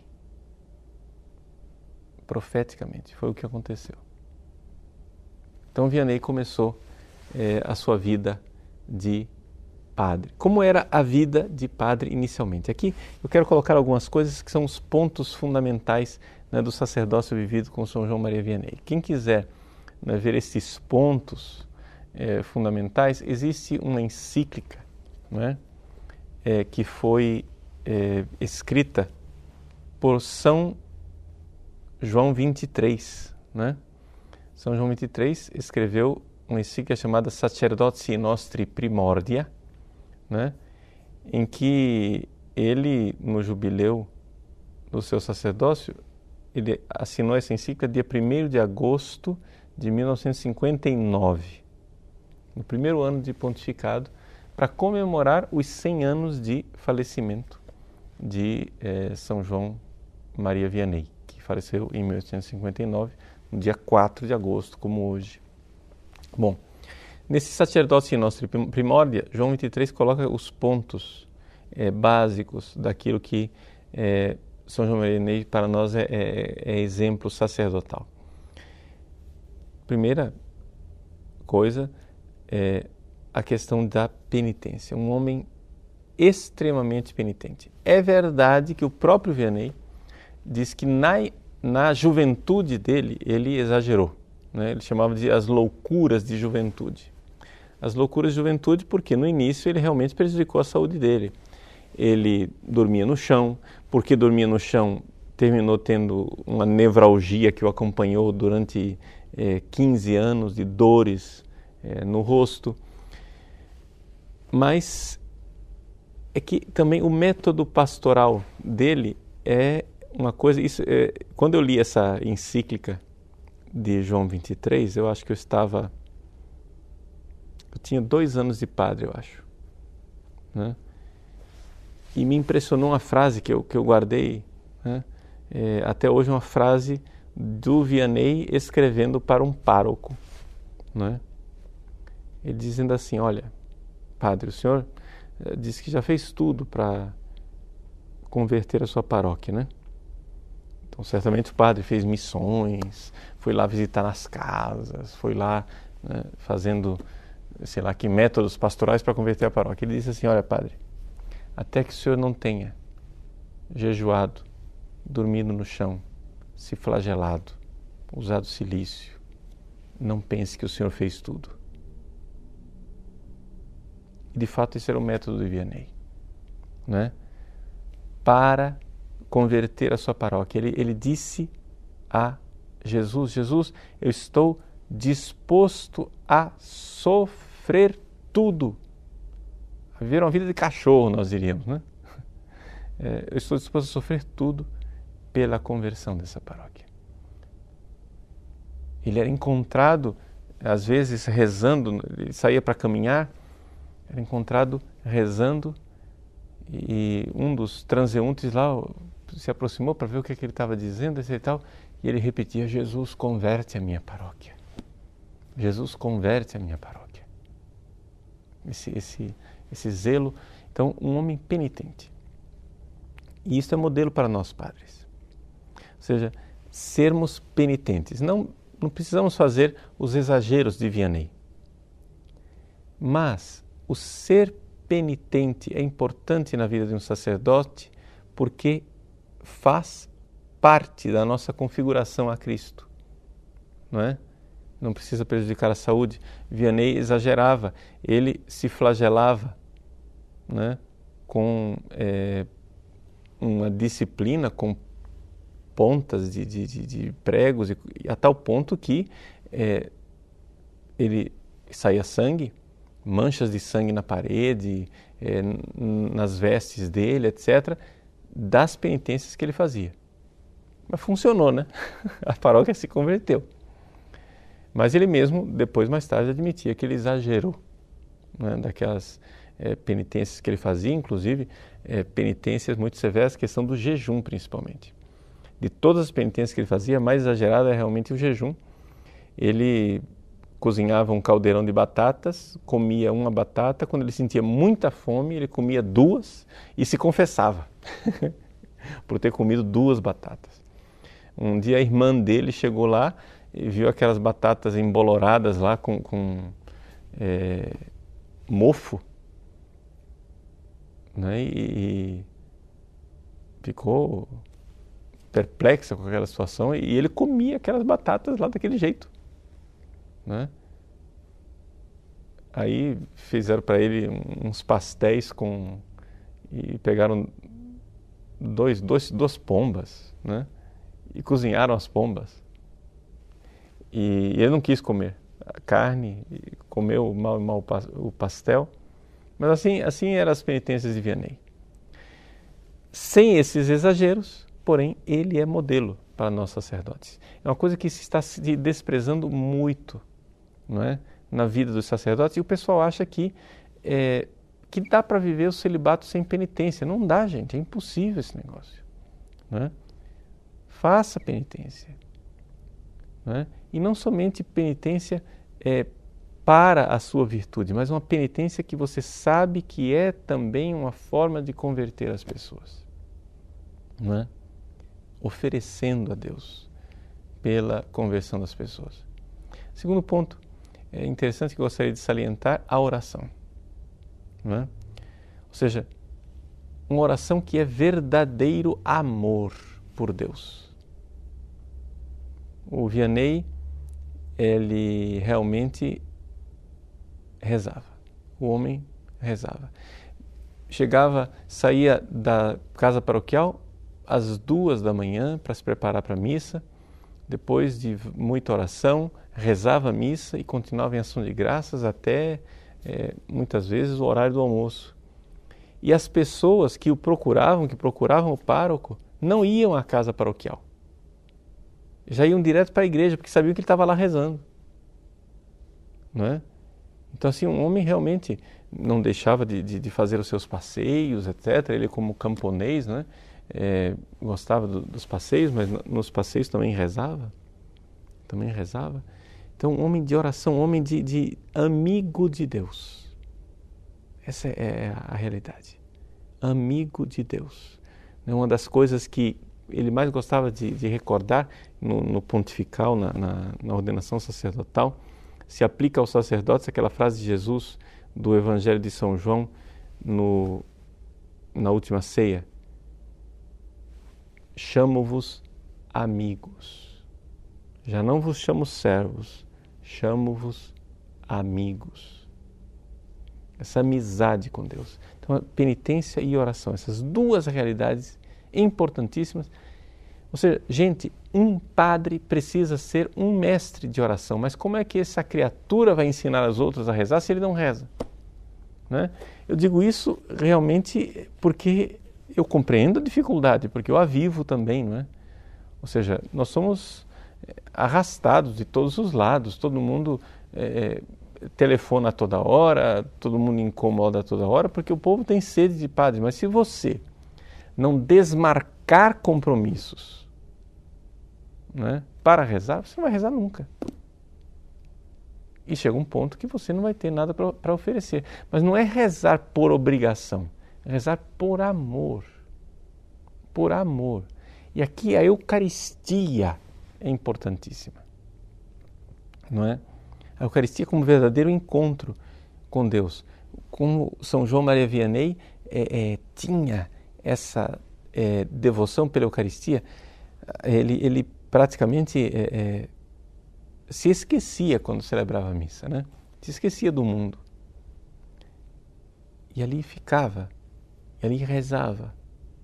Profeticamente, foi o que aconteceu. Então Vianney começou eh, a sua vida de padre. Como era a vida de padre inicialmente? Aqui eu quero colocar algumas coisas que são os pontos fundamentais, né, do sacerdócio vivido com São João Maria Vianney. Quem quiser, né, ver esses pontos eh, fundamentais, existe uma encíclica, né, eh, que foi eh, escrita por São João vinte e três, né? São João vinte e três escreveu uma encíclica chamada Sacerdotiae Nostri Primordia, né? Em que ele, no jubileu do seu sacerdócio, ele assinou essa encíclica dia primeiro de agosto de mil novecentos e cinquenta e nove, no primeiro ano de pontificado, para comemorar os cem anos de falecimento de eh, São João Maria Vianney, que faleceu em mil oitocentos e cinquenta e nove, no dia quatro de agosto, como hoje. Bom, nesse Sacerdotiae Nostri Primordia, João vinte e três coloca os pontos é, básicos daquilo que é, São João Maria Vianney para nós é, é, é exemplo sacerdotal. Primeira coisa é a questão da penitência. Um homem extremamente penitente. É verdade que o próprio Vianney diz que na, na juventude dele, ele exagerou, né? Ele chamava de as loucuras de juventude. As loucuras de juventude porque no início ele realmente prejudicou a saúde dele. Ele dormia no chão, porque dormia no chão terminou tendo uma nevralgia que o acompanhou durante eh, quinze anos de dores eh, no rosto. Mas é que também o método pastoral dele é uma coisa, isso, é, quando eu li essa encíclica de João vinte e três, eu acho que eu estava, eu tinha dois anos de padre, eu acho, né? E me impressionou uma frase que eu, que eu guardei, né? É, até hoje, uma frase do Vianney escrevendo para um pároco, né? Ele dizendo assim: olha, padre, o senhor é, disse que já fez tudo para converter a sua paróquia, né? Então, certamente o padre fez missões, foi lá visitar nas casas, foi lá, né, fazendo, sei lá, que métodos pastorais para converter a paróquia. Ele disse assim: olha, padre, até que o senhor não tenha jejuado, dormido no chão, se flagelado, usado silício, não pense que o senhor fez tudo. E de fato esse era o método de Vianney, né? Para converter a sua paróquia. Ele, ele disse a Jesus: Jesus, eu estou disposto a sofrer tudo. A viver uma vida de cachorro, nós diríamos, né? É, eu estou disposto a sofrer tudo pela conversão dessa paróquia. Ele era encontrado, às vezes, rezando, ele saía para caminhar, era encontrado rezando, e um dos transeuntes lá se aproximou para ver o que, é que ele estava dizendo e tal, e ele repetia: Jesus, converte a minha paróquia. Jesus, converte a minha paróquia. Esse, esse, esse zelo. Então, um homem penitente. E isso é modelo para nós padres. Ou seja, sermos penitentes. Não, não precisamos fazer os exageros de Vianney. Mas o ser penitente é importante na vida de um sacerdote porque faz parte da nossa configuração a Cristo, não é? Não precisa prejudicar a saúde. Vianney exagerava, ele se flagelava, né? Com é, uma disciplina, com pontas de, de, de pregos, e, a tal ponto que é, ele saía sangue, manchas de sangue na parede, é, nas vestes dele, etcétera, das penitências que ele fazia. Mas funcionou, né? A paróquia se converteu. Mas ele mesmo, depois, mais tarde, admitia que ele exagerou, né? Daquelas é, penitências que ele fazia, inclusive é, penitências muito severas, questão do jejum, principalmente. De todas as penitências que ele fazia, a mais exagerada é realmente o jejum. Ele cozinhava um caldeirão de batatas, comia uma batata, quando ele sentia muita fome, ele comia duas e se confessava por ter comido duas batatas. Um dia a irmã dele chegou lá e viu aquelas batatas emboloradas lá com, com é, mofo, né? E, e ficou perplexa com aquela situação, e ele comia aquelas batatas lá daquele jeito, né? Aí fizeram para ele uns pastéis com e pegaram dois, dois, duas pombas, né? E cozinharam as pombas. E ele não quis comer a carne, comeu mal e mal o pastel. Mas assim, assim eram as penitências de Vianney. Sem esses exageros, porém, ele é modelo para nós sacerdotes. É uma coisa que se está se desprezando muito, não é? Na vida dos sacerdotes, e o pessoal acha que, é, que dá para viver o celibato sem penitência. Não dá, gente, é impossível esse negócio, não é? Faça penitência, não é? E não somente penitência é, para a sua virtude, mas uma penitência que você sabe que é também uma forma de converter as pessoas, não é? Oferecendo a Deus pela conversão das pessoas. Segundo ponto, é interessante que eu gostaria de salientar a oração, não é? Ou seja, uma oração que é verdadeiro amor por Deus. O Vianney, ele realmente rezava. O homem rezava. Chegava, saía da casa paroquial às duas da manhã para se preparar para a missa. Depois de muita oração, rezava a missa e continuava em ação de graças até, é, muitas vezes, o horário do almoço. E as pessoas que o procuravam, que procuravam o pároco, não iam à casa paroquial. Já iam direto para a igreja, porque sabiam que ele estava lá rezando, não é? Então, assim, um homem realmente não deixava de, de, de fazer os seus passeios, etcétera. Ele, como camponês, né, é, gostava do, dos passeios, mas nos passeios também rezava. Também rezava. Então, um homem de oração, um homem de, de amigo de Deus. Essa é a realidade. Amigo de Deus. Uma das coisas que ele mais gostava de, de recordar no, no pontifical, na, na, na ordenação sacerdotal, se aplica aos sacerdotes aquela frase de Jesus do Evangelho de São João no, na última ceia: chamo-vos amigos. Já não vos chamo servos, chamo-vos amigos. Essa amizade com Deus. Então, penitência e oração, essas duas realidades importantíssimas, Ou seja, gente, um padre precisa ser um mestre de oração, mas como é que essa criatura vai ensinar as outras a rezar se ele não reza? Né? Eu digo isso realmente porque eu compreendo a dificuldade, porque eu a vivo também, não é? Ou seja, nós somos arrastados de todos os lados, todo mundo é, telefona a toda hora, todo mundo incomoda a toda hora, porque o povo tem sede de padre. Mas se você não desmarcar compromissos, né, para rezar, você não vai rezar nunca. E chega um ponto que você não vai ter nada para oferecer. Mas não é rezar por obrigação, é rezar por amor. Por amor. E aqui a Eucaristia é importantíssima. Não é? A Eucaristia como verdadeiro encontro com Deus. Como São João Maria Vianney é, é, tinha essa é, devoção pela Eucaristia, ele, ele praticamente é, é, se esquecia quando celebrava a missa, né? Se esquecia do mundo. E ali ficava, e ali rezava.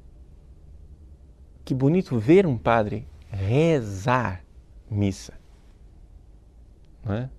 Que bonito ver um padre rezar missa, não é?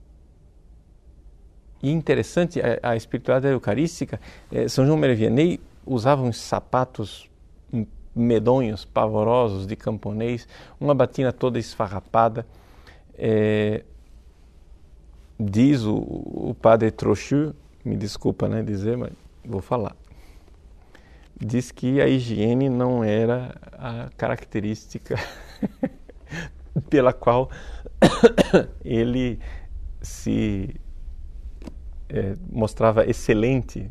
E interessante, a, a espiritualidade eucarística, eh, São João Maria Vianney usava uns sapatos medonhos, pavorosos, de camponês, uma batina toda esfarrapada. É, diz o, o padre Trochu, me desculpa, né, dizer, mas vou falar. Diz que a higiene não era a característica pela qual ele se é, mostrava excelente.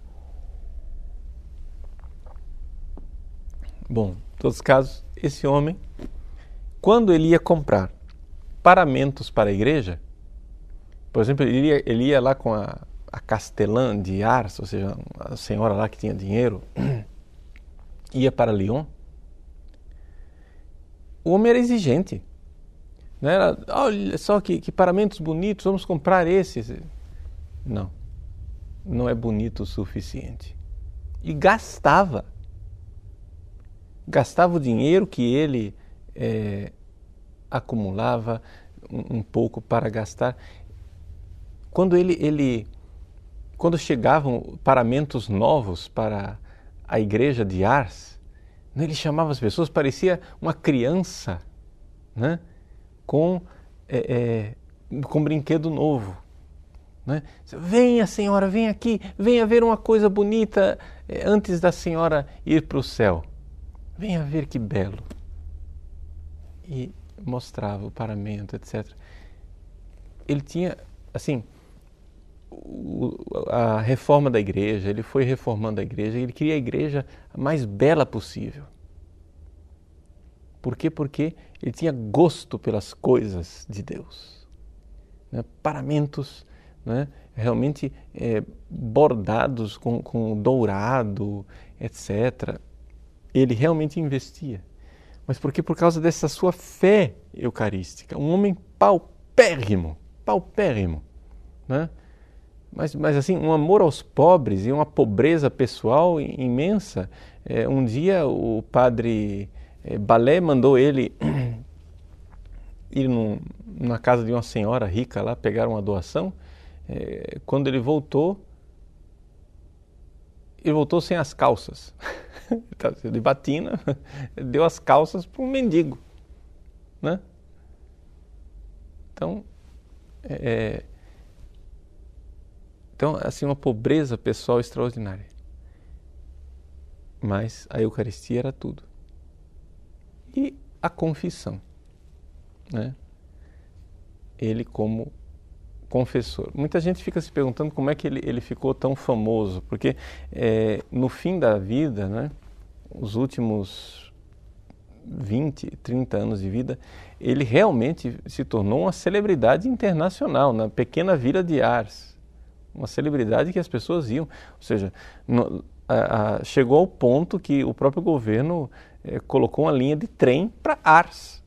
Bom, em todos os casos, esse homem, quando ele ia comprar paramentos para a igreja, por exemplo, ele ia, ele ia lá com a, a castelã de Ars, ou seja, a senhora lá que tinha dinheiro, ia para Lyon, o homem era exigente. Não era, olha só que, que paramentos bonitos, vamos comprar esses. Não, não é bonito o suficiente. E gastava. Gastava o dinheiro que ele é, acumulava um, um pouco para gastar. Quando ele, ele, quando chegavam paramentos novos para a igreja de Ars, ele chamava as pessoas, parecia uma criança, né? com, é, é, com um brinquedo novo. Né? Venha, senhora, venha aqui, venha ver uma coisa bonita é, antes da senhora ir para o céu. Venha ver que belo. E mostrava o paramento, etcétera. Ele tinha, assim, o, a reforma da igreja, ele foi reformando a igreja, ele queria a igreja a mais bela possível. Por quê? Porque ele tinha gosto pelas coisas de Deus. Né? Paramentos, né? realmente é, bordados com, com dourado, etcétera. Ele realmente investia. Mas por quê? Por causa dessa sua fé eucarística. Um homem paupérrimo, paupérrimo. Né? Mas, mas assim, um amor aos pobres e uma pobreza pessoal imensa. É, um dia o padre é, Balé mandou ele ir num, na casa de uma senhora rica lá, pegar uma doação. É, quando ele voltou, ele voltou sem as calças. De batina, deu as calças para um mendigo. Né? Então, é, então, assim, uma pobreza pessoal extraordinária. Mas a Eucaristia era tudo. E a confissão. Né? Ele como confessor. Muita gente fica se perguntando como é que ele, ele ficou tão famoso, porque é, no fim da vida, né, os últimos vinte, trinta anos de vida, ele realmente se tornou uma celebridade internacional na pequena vila de Ars. Uma celebridade que as pessoas iam. Ou seja, no, a, a, chegou ao ponto que o próprio governo é, colocou uma linha de trem para Ars.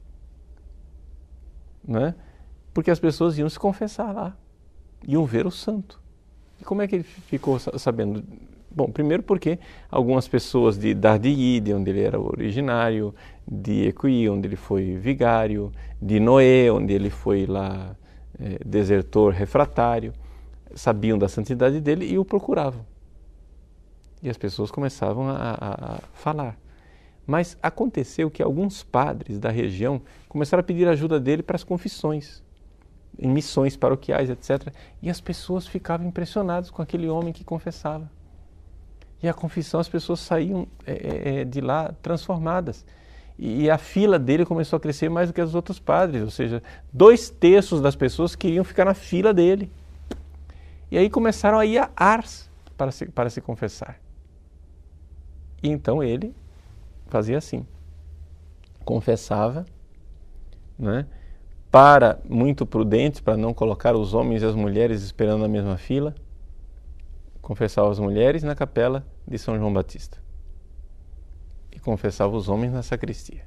Né? Porque as pessoas iam se confessar lá, iam ver o santo. E como é que ele ficou sabendo? Bom, primeiro porque algumas pessoas de Dardii, de onde ele era originário, de Ecuí, onde ele foi vigário, de Noé, onde ele foi lá é, desertor refratário, sabiam da santidade dele e o procuravam. E as pessoas começavam a, a, a falar. Mas aconteceu que alguns padres da região começaram a pedir ajuda dele para as confissões, em missões paroquiais, etcétera. E as pessoas ficavam impressionadas com aquele homem que confessava. E a confissão, as pessoas saíam é, é, de lá transformadas. E a fila dele começou a crescer mais do que os outros padres, ou seja, dois terços das pessoas queriam ficar na fila dele. E aí começaram a ir a Ars para se, para se confessar. E então ele fazia assim, confessava, né, para, muito prudente, para não colocar os homens e as mulheres esperando na mesma fila, confessava as mulheres na capela de São João Batista e confessava os homens na sacristia.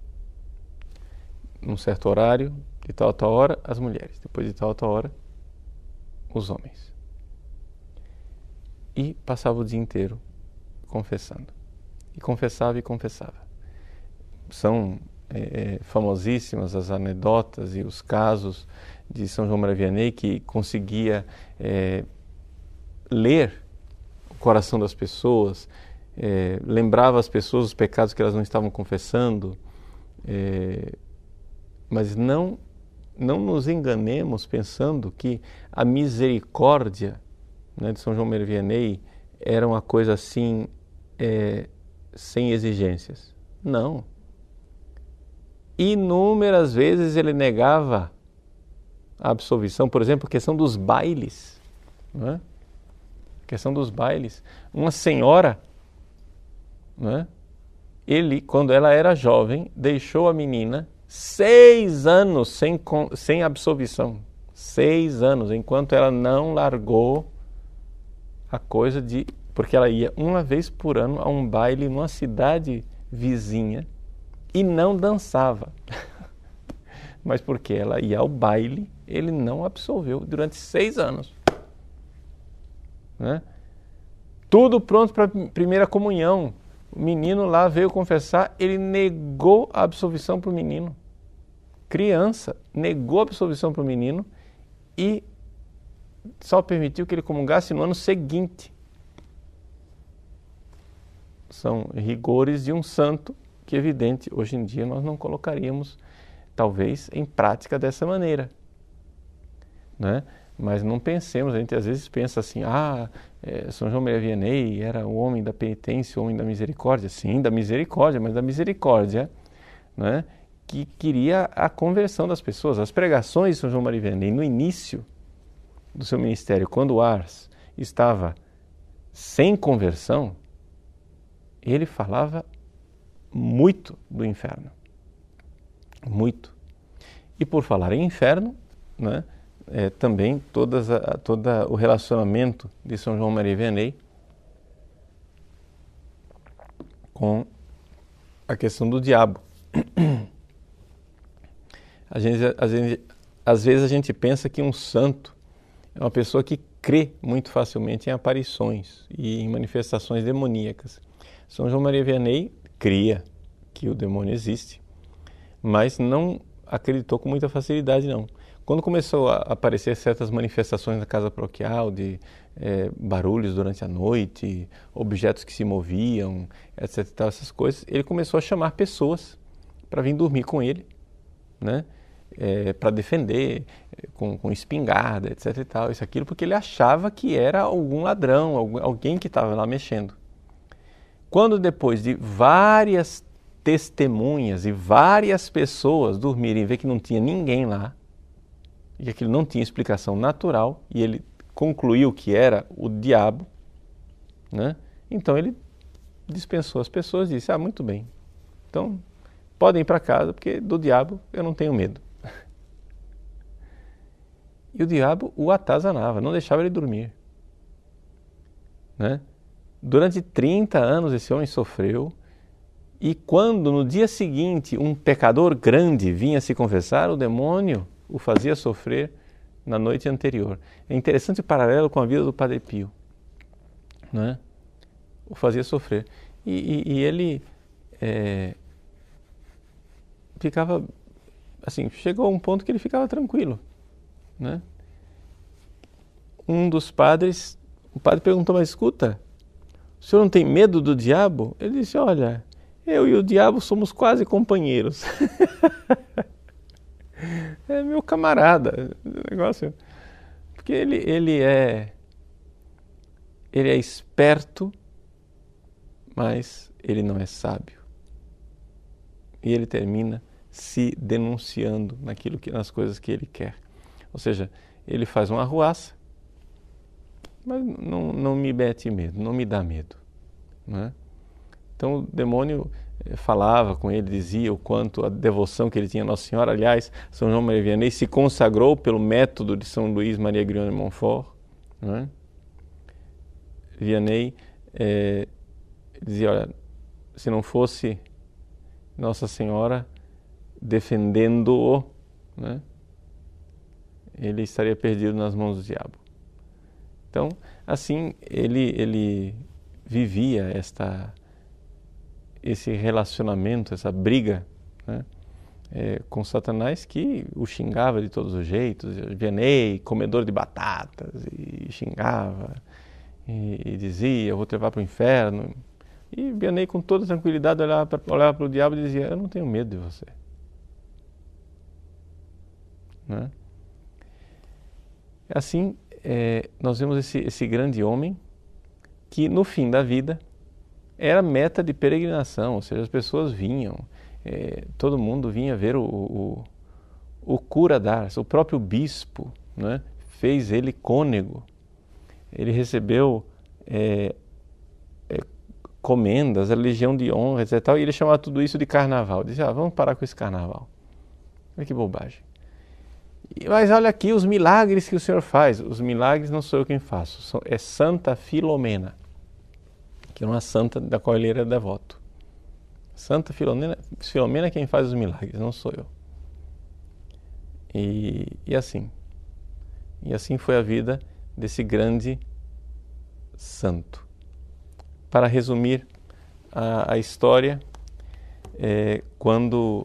Num certo horário, de tal a tal hora, as mulheres, depois de tal a tal hora, os homens. E passava o dia inteiro confessando. E confessava e confessava. São é, famosíssimas as anedotas e os casos de São João Maria Vianney, que conseguia é, ler o coração das pessoas, é, lembrava as pessoas os pecados que elas não estavam confessando, é, mas não, não nos enganemos pensando que a misericórdia, né, de São João Maria Vianney era uma coisa assim, é, sem exigências. Não. Inúmeras vezes ele negava a absolvição, por exemplo, a questão dos bailes, não é? A questão dos bailes. Uma senhora, não é? Ele, quando ela era jovem, deixou a menina seis anos sem, sem absolvição. Seis anos, enquanto ela não largou a coisa de... Porque ela ia uma vez por ano a um baile numa cidade vizinha e não dançava. Mas porque ela ia ao baile, ele não absolveu durante seis anos. Né? Tudo pronto para a primeira comunhão. O menino lá veio confessar, ele negou a absolvição para o menino. Criança, negou a absolvição para o menino e só permitiu que ele comungasse no ano seguinte. São rigores de um santo que, evidente, hoje em dia nós não colocaríamos, talvez, em prática dessa maneira. Né? Mas não pensemos, a gente às vezes pensa assim, ah, é, São João Maria Vianney era o homem da penitência, o homem da misericórdia. Sim, da misericórdia, mas da misericórdia, né, que queria a conversão das pessoas. As pregações de São João Maria Vianney, no início do seu ministério, quando Ars estava sem conversão, ele falava muito do inferno. Muito. E por falar em inferno, né, é, também todas a, todo o relacionamento de São João Maria Vianney com a questão do diabo. A gente, a gente, às vezes a gente pensa que um santo é uma pessoa que crê muito facilmente em aparições e em manifestações demoníacas. São João Maria Vianney cria que o demônio existe, mas não acreditou com muita facilidade, não. Quando começou a aparecer certas manifestações na casa paroquial, de é, barulhos durante a noite, objetos que se moviam, etcétera, essas coisas, ele começou a chamar pessoas para vir dormir com ele, né? É, para defender, com, com espingarda, etcétera e tal, isso, aquilo, porque ele achava que era algum ladrão, alguém que estava lá mexendo. Quando depois de várias testemunhas e várias pessoas dormirem e ver que não tinha ninguém lá, e que aquilo não tinha explicação natural, e ele concluiu que era o diabo, né? Então ele dispensou as pessoas e disse, ah, muito bem, então podem ir para casa, porque do diabo eu não tenho medo. E o diabo o atazanava, não deixava ele dormir. Né? Durante trinta anos esse homem sofreu, e quando no dia seguinte um pecador grande vinha se confessar, o demônio o fazia sofrer na noite anterior. É interessante o paralelo com a vida do Padre Pio. Né? o fazia sofrer. E, e, e ele é, ficava, assim, chegou a um ponto que ele ficava tranquilo, né? Um dos padres, o padre perguntou, mas escuta, o senhor não tem medo do diabo? Ele disse, olha, eu e o diabo somos quase companheiros. É meu camarada, o negócio. Porque ele, ele é ele é esperto, mas ele não é sábio. E ele termina se denunciando naquilo que, nas coisas que ele quer. Ou seja, ele faz uma arruaça, mas não, não me mete medo, não me dá medo, não é? Então o demônio falava com ele, dizia o quanto a devoção que ele tinha a Nossa Senhora. Aliás, São João Maria Vianney se consagrou pelo método de São Luís Maria Grignard de Montfort, não é? Vianney é, dizia, olha, se não fosse Nossa Senhora defendendo-o, né, ele estaria perdido nas mãos do diabo. Então, assim, ele, ele vivia esta, esse relacionamento, essa briga, né, é, com Satanás, que o xingava de todos os jeitos. Vianney, comedor de batatas, e xingava, e, e dizia, eu vou te levar para o inferno. E Vianney, com toda tranquilidade, olhava para, olhava para o diabo e dizia, eu não tenho medo de você. Né? Assim, é, nós vemos esse, esse grande homem que, no fim da vida, era meta de peregrinação, ou seja, as pessoas vinham, é, todo mundo vinha ver o, o, o cura d'Ars, o próprio bispo, né, fez ele cônego, ele recebeu é, é, comendas, a legião de honras e tal, e ele chamava tudo isso de carnaval, dizia, ah, vamos parar com esse carnaval, olha que bobagem. Mas olha aqui os milagres que o Senhor faz, os milagres não sou eu quem faço, é Santa Filomena, que é uma santa da qual ele era devoto. Santa Filomena, Filomena é quem faz os milagres, não sou eu. E, e assim, e assim foi a vida desse grande santo. Para resumir a, a história, é, quando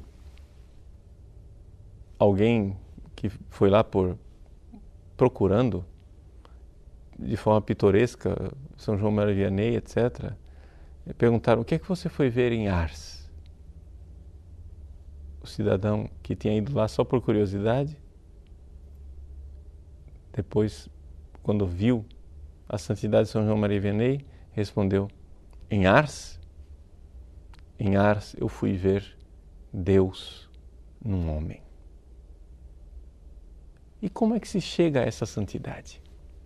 alguém que foi lá por procurando de forma pitoresca São João Maria Vianney, etcétera, perguntaram, o que é que você foi ver em Ars? O cidadão que tinha ido lá só por curiosidade, depois, quando viu a santidade de São João Maria Vianney, respondeu, em Ars? Em Ars eu fui ver Deus num homem. E como é que se chega a essa santidade?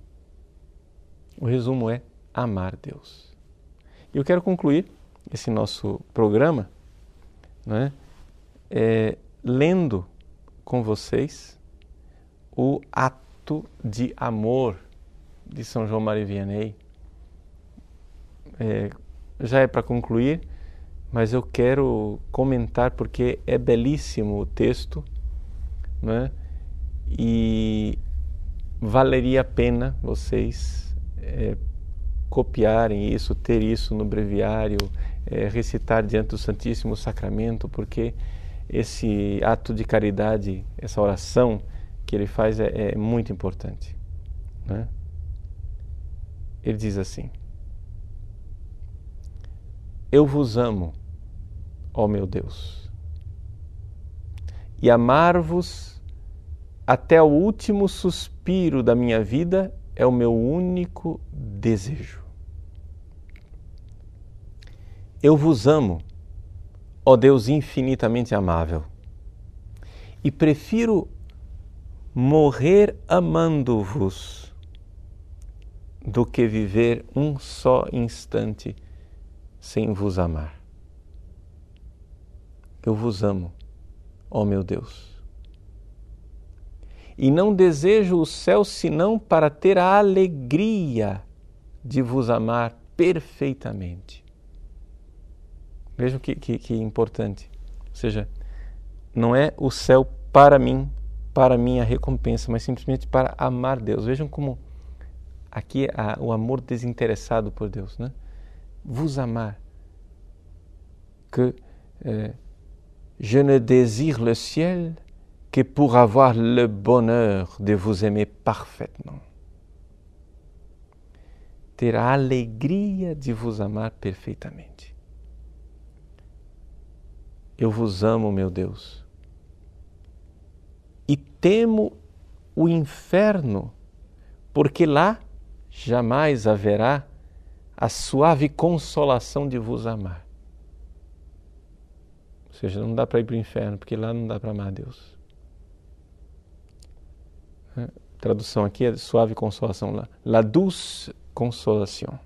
O resumo é amar Deus. E eu quero concluir esse nosso programa, né, é, lendo com vocês o ato de amor de São João Maria Vianney. É, já é para concluir, mas eu quero comentar porque é belíssimo o texto, né, e valeria a pena vocês é, copiarem isso, ter isso no breviário, é, recitar diante do Santíssimo Sacramento, porque esse ato de caridade, essa oração que ele faz é, é muito importante, né? Ele diz assim, eu vos amo, ó meu Deus, e amar-vos até o último suspiro da minha vida é o meu único desejo. Eu vos amo, ó Deus infinitamente amável, e prefiro morrer amando-vos do que viver um só instante sem vos amar. Eu vos amo, ó meu Deus. E não desejo o céu senão para ter a alegria de vos amar perfeitamente. Vejam que, que, que importante. Ou seja, não é o céu para mim, para minha recompensa, mas simplesmente para amar Deus. Vejam como aqui é o amor desinteressado por Deus, né? vous amar, que euh, je ne désire le ciel que pour avoir le bonheur de vous aimer parfaitement. Ter a alegria de vos amar perfeitamente. Eu vos amo, meu Deus, e temo o inferno, porque lá jamais haverá a suave consolação de vos amar. Ou seja, não dá para ir para o inferno, porque lá não dá para amar a Deus. A tradução aqui é suave consolação lá. La douce consolation.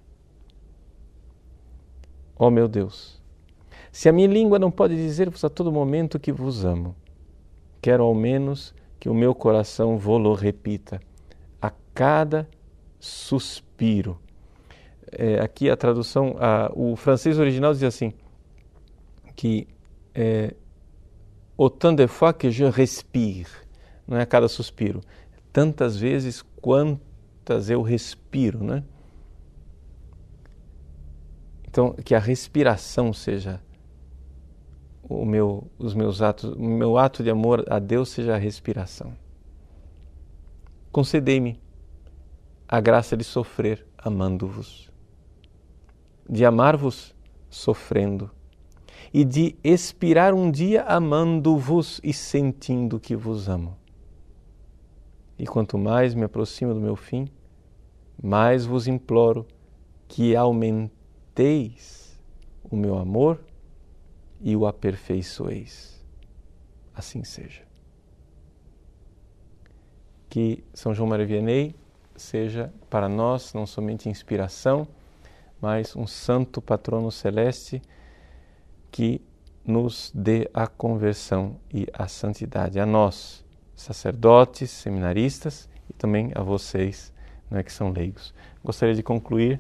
Ó meu Deus, se a minha língua não pode dizer-vos a todo momento que vos amo, quero ao menos que o meu coração vô-lo repita a cada suspiro. É, aqui a tradução, a, o francês original diz assim, que é, autant de fois que je respire, não é a cada suspiro, tantas vezes quantas eu respiro, né? Então, que a respiração seja o meu, os meus atos, o meu ato de amor a Deus seja a respiração. Concedei-me a graça de sofrer amando-vos, de amar-vos sofrendo e de expirar um dia amando-vos e sentindo que vos amo. E quanto mais me aproximo do meu fim, mais vos imploro que aumenteis o meu amor e o aperfeiçoeis. Assim seja. Que São João Maria Vianney seja para nós não somente inspiração, mas um santo patrono celeste que nos dê a conversão e a santidade. A nós, sacerdotes, seminaristas e também a vocês, não é, que são leigos. Gostaria de concluir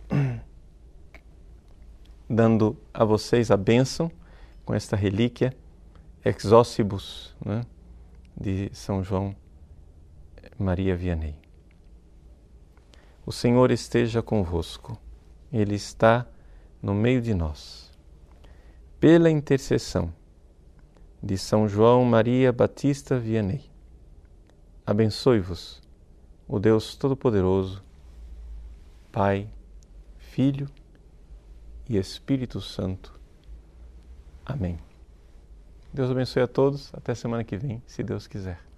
dando a vocês a bênção com esta relíquia Ex Ossibus, né, de São João Maria Vianney. O Senhor esteja convosco, Ele está no meio de nós. Pela intercessão de São João Maria Batista Vianney, abençoe-vos o Deus Todo-Poderoso, Pai, Filho e Espírito Santo. Amém. Deus abençoe a todos. Até semana que vem, se Deus quiser.